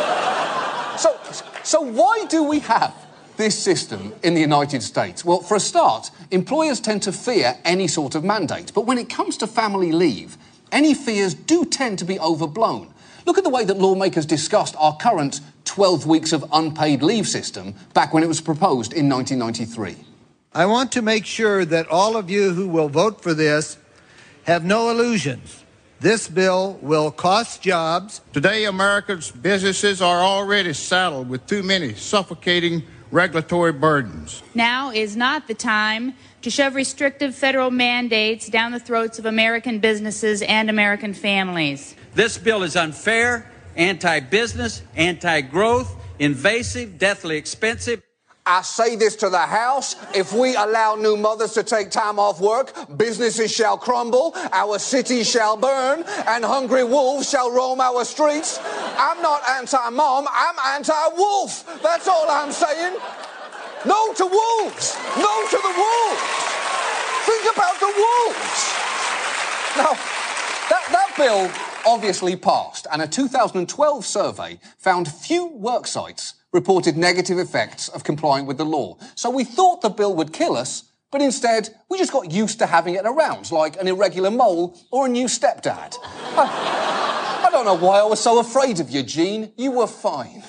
so, so why do we have this system in the United States? Well, for a start, employers tend to fear any sort of mandate. But when it comes to family leave, any fears do tend to be overblown. Look at the way that lawmakers discussed our current twelve weeks of unpaid leave system back when it was proposed in nineteen ninety-three. I want to make sure that all of you who will vote for this have no illusions. This bill will cost jobs. Today, America's businesses are already saddled with too many suffocating regulatory burdens. Now is not the time to shove restrictive federal mandates down the throats of American businesses and American families. This bill is unfair, anti-business, anti-growth, invasive, deathly expensive. I say this to the House. If we allow new mothers to take time off work, businesses shall crumble, our cities shall burn, and hungry wolves shall roam our streets. I'm not anti-mom, I'm anti-wolf. That's all I'm saying. No to wolves! No to the wolves! Think about the wolves! Now, that, that bill obviously passed, and a two thousand twelve survey found few work sites reported negative effects of complying with the law. So we thought the bill would kill us, but instead we just got used to having it around, like an irregular mole or a new stepdad. I, I don't know why I was so afraid of you, Gene. You were fine.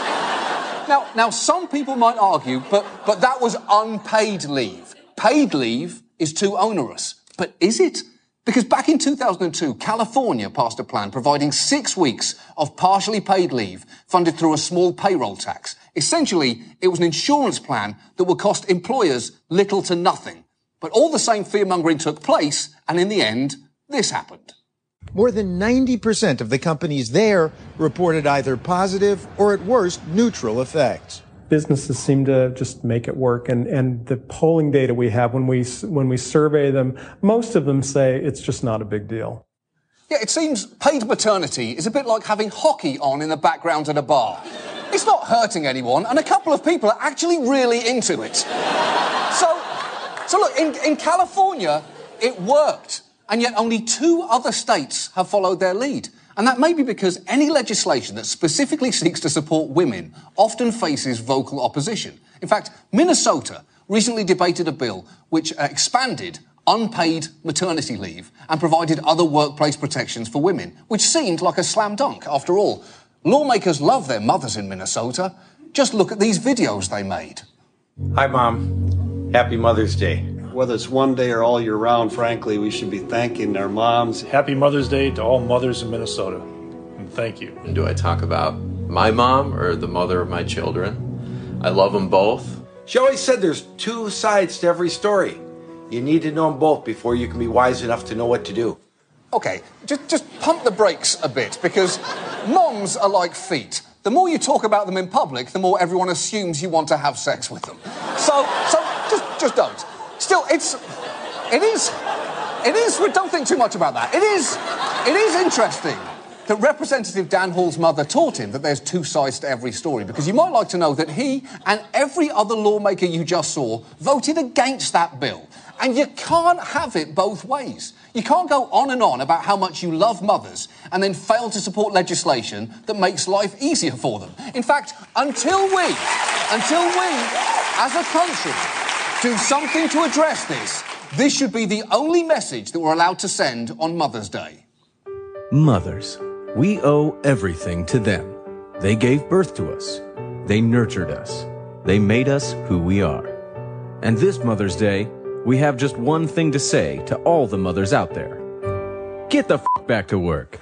Now, now some people might argue, but, but that was unpaid leave. Paid leave is too onerous. But is it? Because back in two thousand two, California passed a plan providing six weeks of partially paid leave funded through a small payroll tax. Essentially, it was an insurance plan that would cost employers little to nothing. But all the same fear-mongering took place, and in the end, this happened. More than ninety percent of the companies there reported either positive or, at worst, neutral effects. Businesses seem to just make it work, and, and the polling data we have, when we when we survey them, most of them say it's just not a big deal. Yeah, it seems paid maternity is a bit like having hockey on in the background at a bar. It's not hurting anyone, and a couple of people are actually really into it. So, so look, in, in California, it worked, and yet only two other states have followed their lead. And that may be because any legislation that specifically seeks to support women often faces vocal opposition. In fact, Minnesota recently debated a bill which uh, expanded unpaid maternity leave and provided other workplace protections for women, which seemed like a slam dunk. After all, lawmakers love their mothers in Minnesota. Just look at these videos they made. Hi, Mom. Happy Mother's Day. Whether it's one day or all year round, frankly, we should be thanking our moms. Happy Mother's Day to all mothers in Minnesota. And thank you. Do I talk about my mom or the mother of my children? I love them both. She always said there's two sides to every story. You need to know them both before you can be wise enough to know what to do. Okay, just, just pump the brakes a bit, because moms are like feet. The more you talk about them in public, the more everyone assumes you want to have sex with them. So, so just, just don't. Still, it's, it is, it is, don't think too much about that. It is, it is interesting that Representative Dan Hall's mother taught him that there's two sides to every story, because you might like to know that he and every other lawmaker you just saw voted against that bill. And you can't have it both ways. You can't go on and on about how much you love mothers and then fail to support legislation that makes life easier for them. In fact, until we, until we, as a country, do something to address this, this should be the only message that we're allowed to send on Mother's Day. Mothers. We owe everything to them. They gave birth to us. They nurtured us. They made us who we are. And this Mother's Day, we have just one thing to say to all the mothers out there. Get the f*** back to work.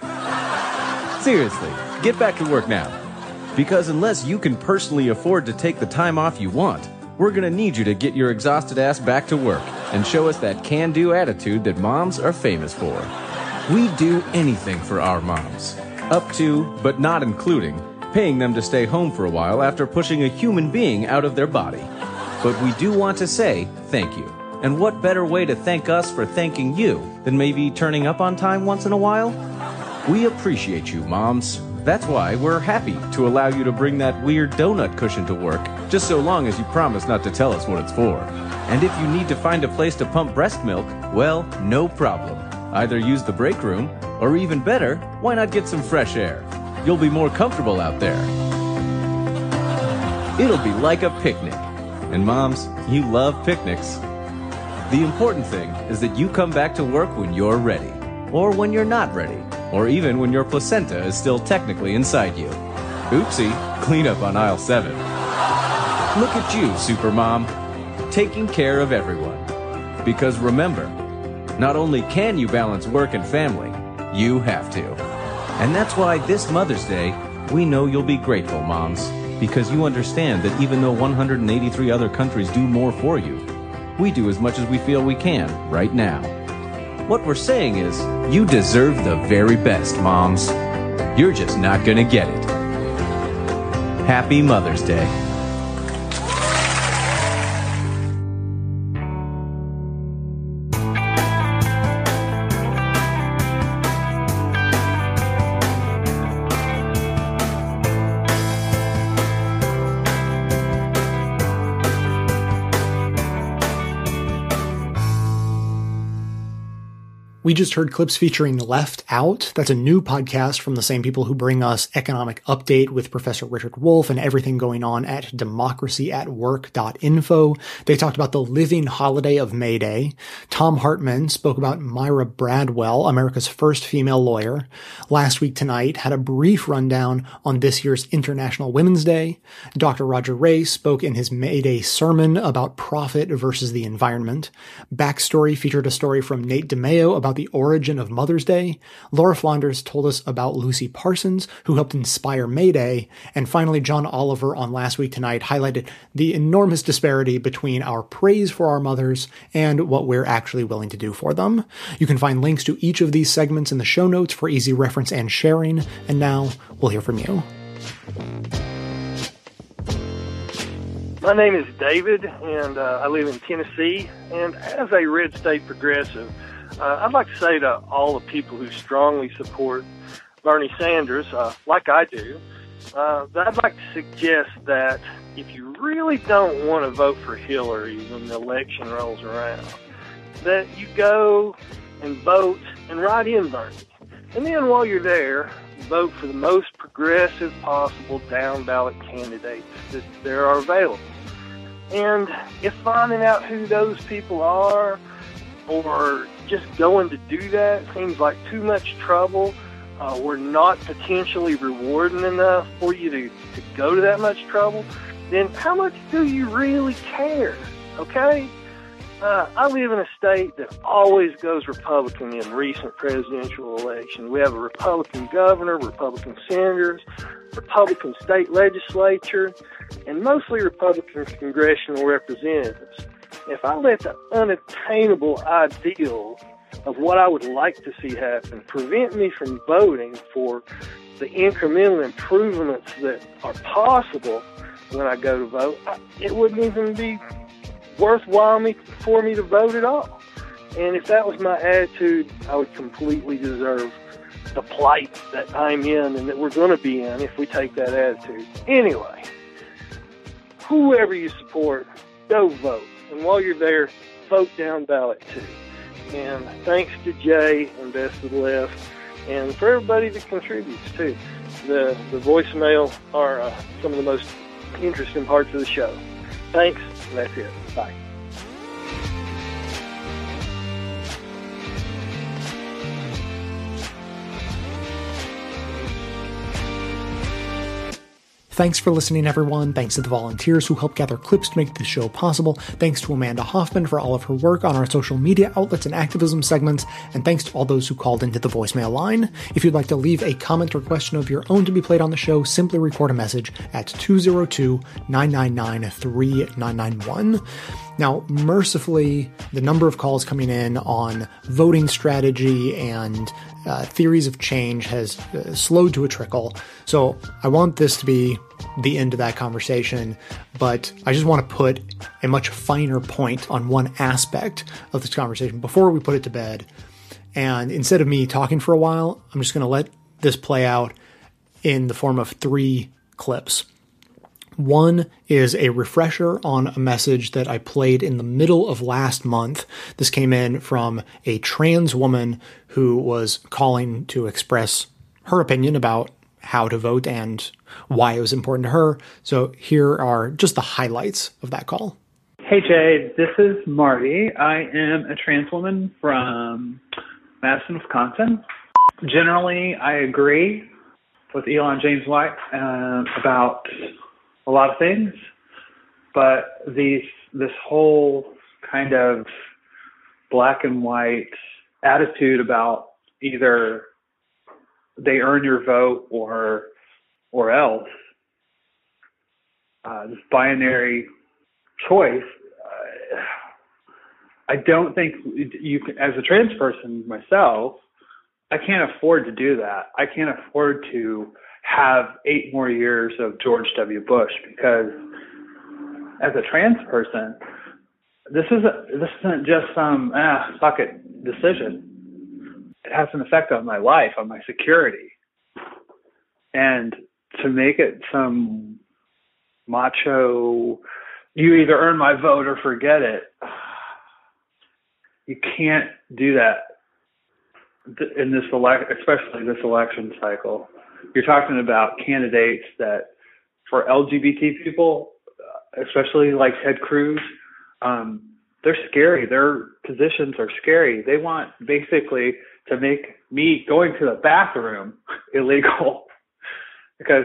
Seriously, get back to work now. Because unless you can personally afford to take the time off you want, we're gonna need you to get your exhausted ass back to work and show us that can-do attitude that moms are famous for. We do anything for our moms. Up to, but not including, paying them to stay home for a while after pushing a human being out of their body. But we do want to say thank you. And what better way to thank us for thanking you than maybe turning up on time once in a while? We appreciate you, moms. That's why we're happy to allow you to bring that weird donut cushion to work, just so long as you promise not to tell us what it's for. And if you need to find a place to pump breast milk, well, no problem. Either use the break room, or even better, why not get some fresh air? You'll be more comfortable out there. It'll be like a picnic. And moms, you love picnics. The important thing is that you come back to work when you're ready, or when you're not ready, or even when your placenta is still technically inside you. Oopsie, clean up on aisle seven. Look at you, Supermom, taking care of everyone. Because remember, not only can you balance work and family, you have to. And that's why this Mother's Day, we know you'll be grateful, moms, because you understand that even though one hundred eighty-three other countries do more for you, we do as much as we feel we can right now. What we're saying is, you deserve the very best, moms. You're just not gonna get it. Happy Mother's Day. We just heard clips featuring Left Out. That's a new podcast from the same people who bring us Economic Update with Professor Richard Wolff and everything going on at democracy at work dot info. They talked about the living holiday of May Day. Tom Hartman spoke about Myra Bradwell, America's first female lawyer. Last Week Tonight had a brief rundown on this year's International Women's Day. Doctor Roger Ray spoke in his May Day sermon about profit versus the environment. Backstory featured a story from Nate DeMeo about the origin of Mother's Day. Laura Flanders told us about Lucy Parsons, who helped inspire May Day. And finally, John Oliver on Last Week Tonight highlighted the enormous disparity between our praise for our mothers and what we're actually willing to do for them. You can find links to each of these segments in the show notes for easy reference and sharing. And now we'll hear from you. My name is David, and uh, I live in Tennessee. And as a red state progressive, Uh, I'd like to say to all the people who strongly support Bernie Sanders, uh, like I do, uh, that I'd like to suggest that if you really don't want to vote for Hillary when the election rolls around, that you go and vote and write in Bernie. And then while you're there, vote for the most progressive possible down-ballot candidates that there are available. And if finding out who those people are or just going to do that seems like too much trouble, uh, or not potentially rewarding enough for you to, to go to that much trouble, then how much do you really care, okay? Uh, I live in a state that always goes Republican in recent presidential elections. We have a Republican governor, Republican senators, Republican state legislature, and mostly Republican congressional representatives. If I let the unattainable ideal of what I would like to see happen prevent me from voting for the incremental improvements that are possible when I go to vote, I, it wouldn't even be worthwhile me, for me to vote at all. And if that was my attitude, I would completely deserve the plight that I'm in and that we're going to be in if we take that attitude. Anyway, whoever you support, go vote. And while you're there, vote down ballot too. And thanks to Jay and Best of the Left, and for everybody that contributes too. The the voicemail are uh, some of the most interesting parts of the show. Thanks, and that's it. Bye. Thanks for listening, everyone. Thanks to the volunteers who help gather clips to make this show possible. Thanks to Amanda Hoffman for all of her work on our social media outlets and activism segments. And thanks to all those who called into the voicemail line. If you'd like to leave a comment or question of your own to be played on the show, simply record a message at two oh two, nine nine nine, three nine nine one. Now, mercifully, the number of calls coming in on voting strategy and uh, theories of change has uh, slowed to a trickle. So I want this to be the end of that conversation, but I just want to put a much finer point on one aspect of this conversation before we put it to bed. And instead of me talking for a while, I'm just going to let this play out in the form of three clips. One is a refresher on a message that I played in the middle of last month. This came in from a trans woman who was calling to express her opinion about how to vote and why it was important to her. So here are just the highlights of that call. Hey, Jay, this is Marty. I am a trans woman from Madison, Wisconsin. Generally, I agree with Elon James White uh, about a lot of things, but these this whole kind of black and white attitude about either they earn your vote or or else, uh, this binary choice, uh, I don't think you can, as a trans person myself, I can't afford to do that. I can't afford to have eight more years of George W. Bush, because as a trans person, this isn't this isn't just some ah fuck it decision. It has an effect on my life, on my security, and to make it some macho, you either earn my vote or forget it. You can't do that in this elect, especially this election cycle, you're talking about candidates that for L G B T people, especially like Ted Cruz, um, they're scary. Their positions are scary. They want basically to make me going to the bathroom illegal because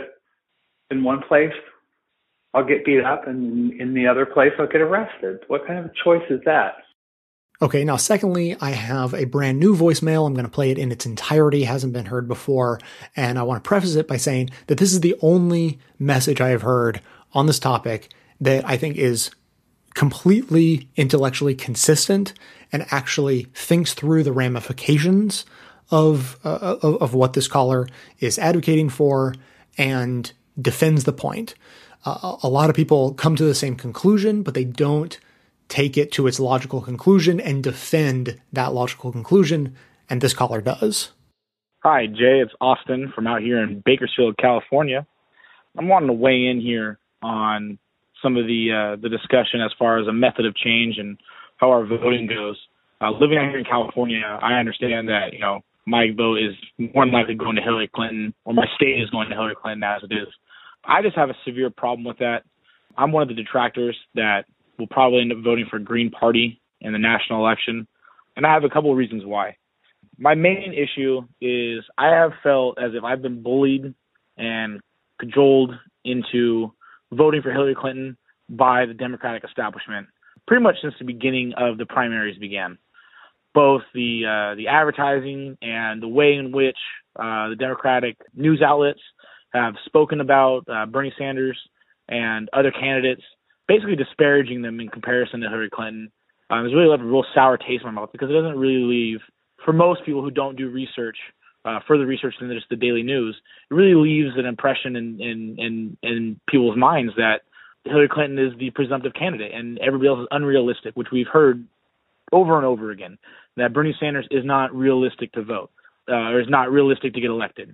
in one place I'll get beat up and in the other place I'll get arrested. What kind of choice is that? Okay, now secondly, I have a brand new voicemail. I'm going to play it in its entirety. It hasn't been heard before. And I want to preface it by saying that this is the only message I have heard on this topic that I think is completely intellectually consistent and actually thinks through the ramifications of, uh, of, of what this caller is advocating for and defends the point. Uh, a lot of people come to the same conclusion, but they don't take it to its logical conclusion and defend that logical conclusion, and this caller does. Hi, Jay. It's Austin from out here in Bakersfield, California. I'm wanting to weigh in here on some of the uh, the discussion as far as a method of change and how our voting goes. Uh, living out here in California, I understand that, you know, my vote is more than likely going to Hillary Clinton, or my state is going to Hillary Clinton as it is. I just have a severe problem with that. I'm one of the detractors that will probably end up voting for Green Party in the national election, and I have a couple of reasons why. My main issue is I have felt as if I've been bullied and cajoled into voting for Hillary Clinton by the Democratic establishment pretty much since the beginning of the primaries began. Both the uh, the advertising and the way in which uh, the Democratic news outlets have spoken about uh, Bernie Sanders and other candidates, basically disparaging them in comparison to Hillary Clinton, um, has really left a real sour taste in my mouth because it doesn't really leave, for most people who don't do research, uh, further research than just the daily news, it really leaves an impression in, in, in, in people's minds that Hillary Clinton is the presumptive candidate and everybody else is unrealistic, which we've heard over and over again, that Bernie Sanders is not realistic to vote, uh, or is not realistic to get elected.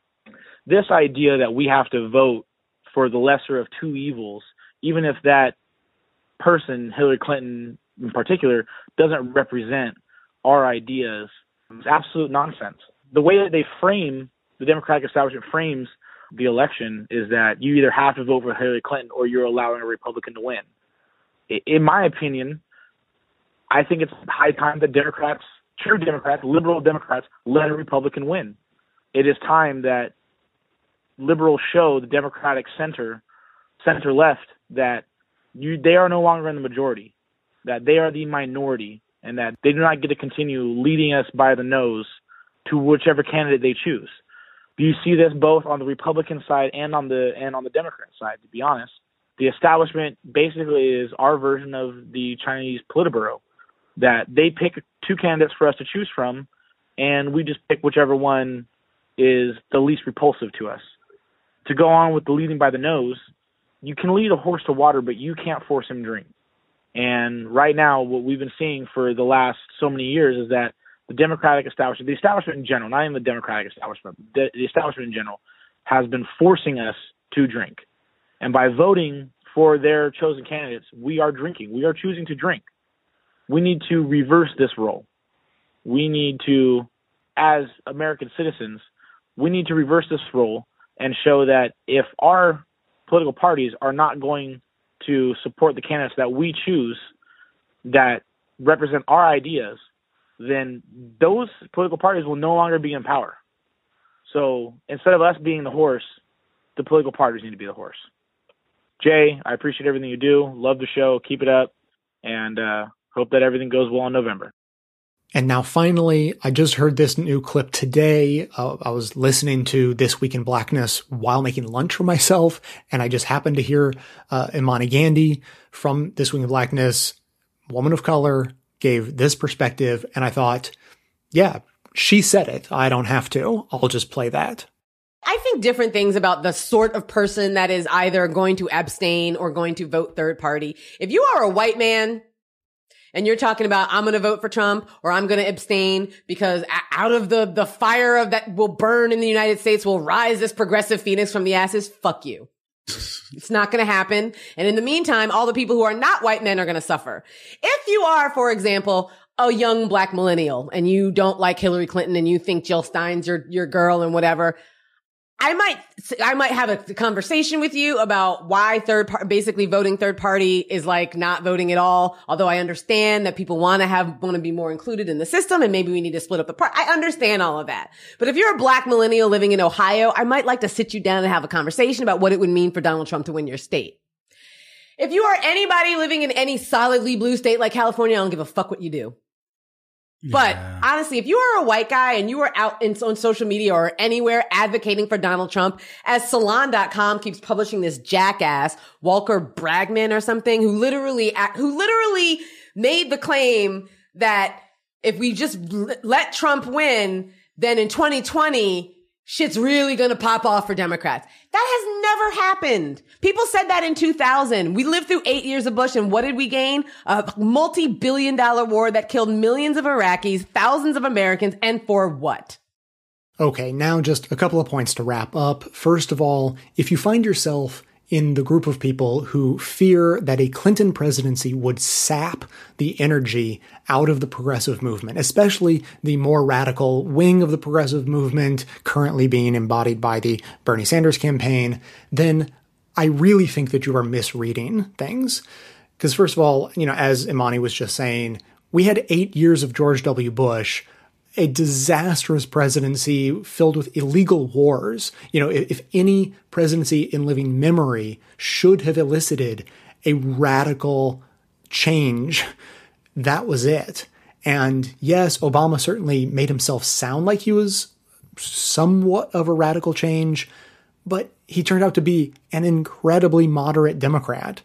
This idea that we have to vote for the lesser of two evils, even if that person, Hillary Clinton in particular, doesn't represent our ideas, is absolute nonsense. The way that they frame, the Democratic establishment frames the election is that you either have to vote for Hillary Clinton or you're allowing a Republican to win. In my opinion, I think it's high time that Democrats, true Democrats, liberal Democrats, let a Republican win. It is time that liberals show the Democratic center, center left, that you they are no longer in the majority, that they are the minority, and that they do not get to continue leading us by the nose to whichever candidate they choose. Do you see this both on the Republican side and on the and on the Democrat side? To be honest, the establishment basically is our version of the Chinese Politburo, that they pick two candidates for us to choose from, and we just pick whichever one is the least repulsive to us. To go on with the leading by the nose, you can lead a horse to water, but you can't force him to drink. And right now, what we've been seeing for the last so many years is that the Democratic establishment, the establishment in general, not even the Democratic establishment, the, the establishment in general, has been forcing us to drink. And by voting for their chosen candidates, we are drinking. We are choosing to drink. We need to reverse this role. We need to, as American citizens, we need to reverse this role and show that if our political parties are not going to support the candidates that we choose that represent our ideas, then those political parties will no longer be in power. So instead of us being the horse, the political parties need to be the horse. Jay, I appreciate everything you do. Love the show. Keep it up. And uh, hope that everything goes well in November. And now finally, I just heard this new clip today. Uh, I was listening to This Week in Blackness while making lunch for myself, and I just happened to hear uh, Imani Gandhi from This Week in Blackness, woman of color, gave this perspective, and I thought, yeah, she said it. I don't have to. I'll just play that. I think different things about the sort of person that is either going to abstain or going to vote third party. If you are a white man, and you're talking about, I'm going to vote for Trump or I'm going to abstain because out of the, the fire of that will burn in the United States will rise this progressive phoenix from the ashes. Fuck you. It's not going to happen. And in the meantime, all the people who are not white men are going to suffer. If you are, for example, a young black millennial and you don't like Hillary Clinton and you think Jill Stein's your, your girl and whatever, I might, I might have a conversation with you about why third par- basically voting third party is like not voting at all. Although I understand that people want to have, want to be more included in the system and maybe we need to split up the part. I understand all of that. But if you're a black millennial living in Ohio, I might like to sit you down and have a conversation about what it would mean for Donald Trump to win your state. If you are anybody living in any solidly blue state like California, I don't give a fuck what you do. But honestly, if you are a white guy and you are out in, on social media or anywhere advocating for Donald Trump, as Salon dot com keeps publishing this jackass, Walker Bragman or something, who literally, who literally made the claim that if we just let Trump win, then in twenty twenty, shit's really gonna pop off for Democrats. That has never happened. People said that in two thousand. We lived through eight years of Bush, and what did we gain? A multi-billion dollar war that killed millions of Iraqis, thousands of Americans, and for what? Okay, now just a couple of points to wrap up. First of all, if you find yourself in the group of people who fear that a Clinton presidency would sap the energy out of the progressive movement, especially the more radical wing of the progressive movement currently being embodied by the Bernie Sanders campaign, then I really think that you are misreading things. Because first of all, you know, as Imani was just saying, we had eight years of George W. Bush, a disastrous presidency filled with illegal wars. You know, if, if any presidency in living memory should have elicited a radical change, that was it. And yes, Obama certainly made himself sound like he was somewhat of a radical change, but he turned out to be an incredibly moderate Democrat.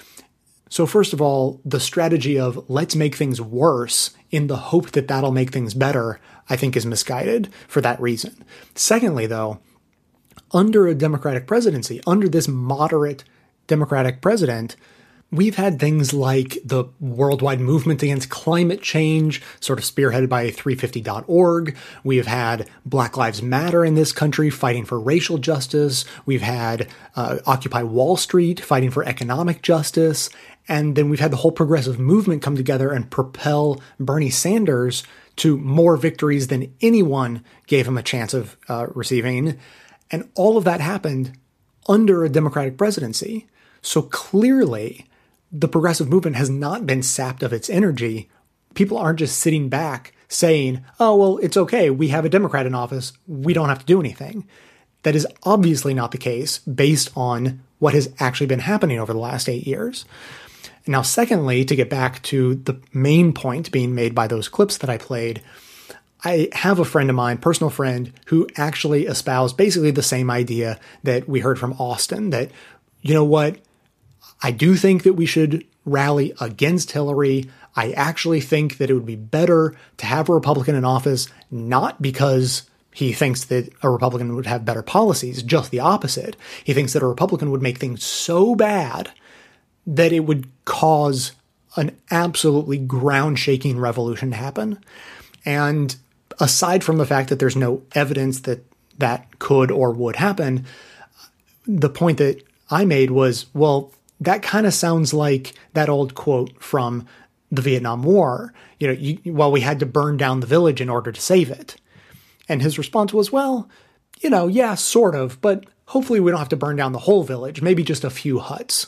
So first of all, the strategy of let's make things worse in the hope that that'll make things better, I think is misguided for that reason. Secondly, though, under a Democratic presidency, under this moderate Democratic president, we've had things like the worldwide movement against climate change, sort of spearheaded by three fifty dot org. We've had Black Lives Matter in this country fighting for racial justice. We've had uh, Occupy Wall Street fighting for economic justice. And then we've had the whole progressive movement come together and propel Bernie Sanders to more victories than anyone gave him a chance of uh, receiving. And all of that happened under a Democratic presidency. So clearly, the progressive movement has not been sapped of its energy. People aren't just sitting back saying, oh, well, it's okay. We have a Democrat in office. We don't have to do anything. That is obviously not the case based on what has actually been happening over the last eight years. Now, secondly, to get back to the main point being made by those clips that I played, I have a friend of mine, personal friend, who actually espoused basically the same idea that we heard from Austin, that, you know what, I do think that we should rally against Hillary. I actually think that it would be better to have a Republican in office, not because he thinks that a Republican would have better policies, just the opposite. He thinks that a Republican would make things so bad that it would cause an absolutely ground-shaking revolution to happen. And aside from the fact that there's no evidence that that could or would happen, the point that I made was, well, that kind of sounds like that old quote from the Vietnam War. You know, you, well, we had to burn down the village in order to save it. And his response was, well, you know, yeah, sort of, but hopefully we don't have to burn down the whole village, maybe just a few huts.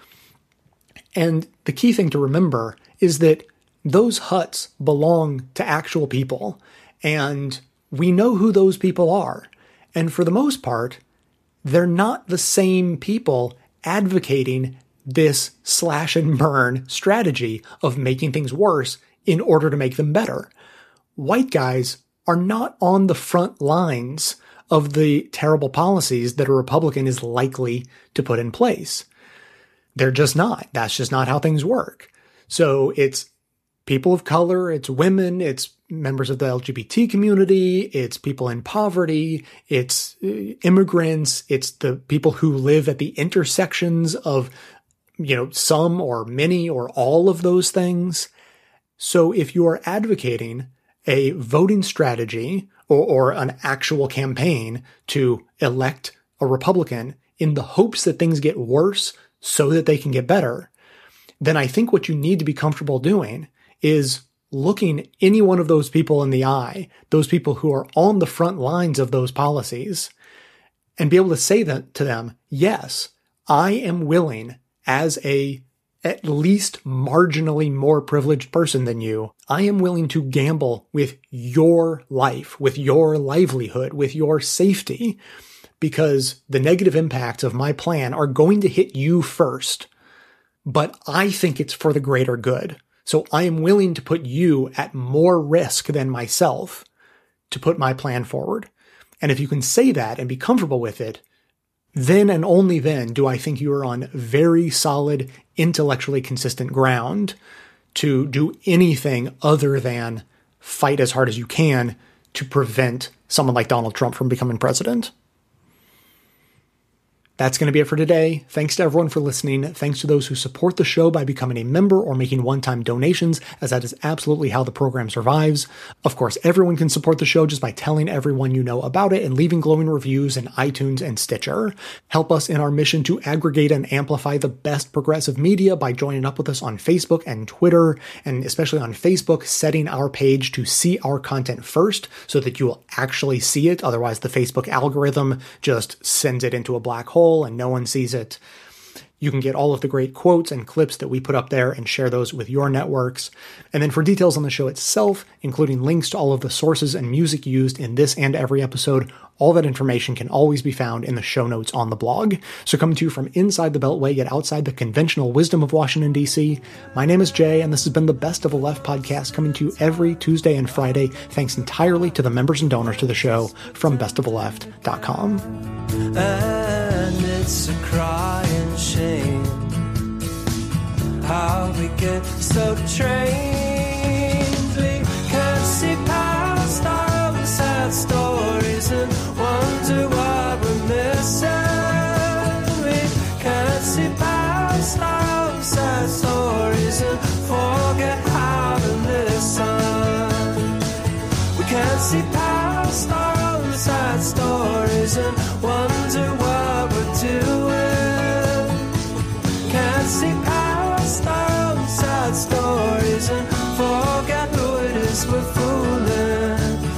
And the key thing to remember is that those huts belong to actual people, and we know who those people are. And for the most part, they're not the same people advocating this slash and burn strategy of making things worse in order to make them better. White guys are not on the front lines of the terrible policies that a Republican is likely to put in place. They're just not. That's just not how things work. So it's people of color, it's women, it's members of the L G B T community, it's people in poverty, it's immigrants, it's the people who live at the intersections of, you know, some or many or all of those things. So if you are advocating a voting strategy or, or an actual campaign to elect a Republican in the hopes that things get worse so that they can get better, then I think what you need to be comfortable doing is looking any one of those people in the eye, those people who are on the front lines of those policies, and be able to say that to them, yes, I am willing, as a at least marginally more privileged person than you, I am willing to gamble with your life, with your livelihood, with your safety, because the negative impacts of my plan are going to hit you first. But I think it's for the greater good. So I am willing to put you at more risk than myself to put my plan forward. And if you can say that and be comfortable with it, then and only then do I think you are on very solid, intellectually consistent ground to do anything other than fight as hard as you can to prevent someone like Donald Trump from becoming president. That's going to be it for today. Thanks to everyone for listening. Thanks to those who support the show by becoming a member or making one-time donations, as that is absolutely how the program survives. Of course, everyone can support the show just by telling everyone you know about it and leaving glowing reviews in iTunes and Stitcher. Help us in our mission to aggregate and amplify the best progressive media by joining up with us on Facebook and Twitter, and especially on Facebook, setting our page to see our content first so that you will actually see it. Otherwise, the Facebook algorithm just sends it into a black hole and no one sees it. You can get all of the great quotes and clips that we put up there and share those with your networks. And then for details on the show itself, including links to all of the sources and music used in this and every episode, all that information can always be found in the show notes on the blog. So coming to you from inside the Beltway, yet outside the conventional wisdom of Washington, D C, my name is Jay, and this has been the Best of the Left podcast, coming to you every Tuesday and Friday, thanks entirely to the members and donors to the show from best of the left dot com. And it's a crying shame how we get so trained. We can't see past our own sad stories and wonder what we're missing. We can't see past our own sad stories and forget how to listen. We can't see past our own sad stories and wonder what we're doing. Can't see past our own sad stories and forget who it is we're fooling.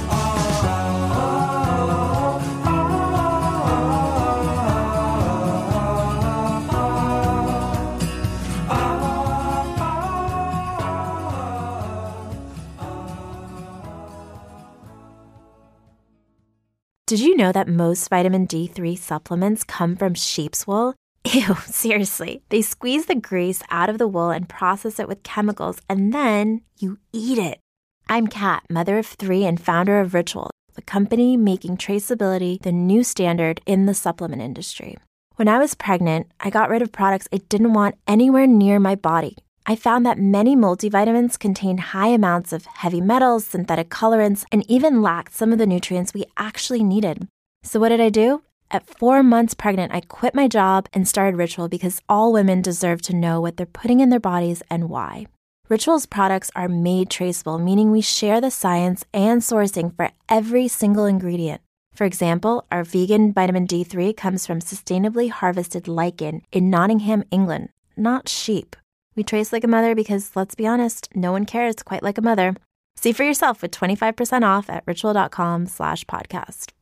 Did you know that most vitamin D three supplements come from sheep's wool? Ew, seriously. They squeeze the grease out of the wool and process it with chemicals, and then you eat it. I'm Kat, mother of three and founder of Ritual, the company making traceability the new standard in the supplement industry. When I was pregnant, I got rid of products I didn't want anywhere near my body. I found that many multivitamins contain high amounts of heavy metals, synthetic colorants, and even lacked some of the nutrients we actually needed. So what did I do? At four months pregnant, I quit my job and started Ritual because all women deserve to know what they're putting in their bodies and why. Ritual's products are made traceable, meaning we share the science and sourcing for every single ingredient. For example, our vegan vitamin D three comes from sustainably harvested lichen in Nottingham, England, not sheep. We trace like a mother because, let's be honest, no one cares quite like a mother. See for yourself with twenty-five percent off at ritual.com slash podcast.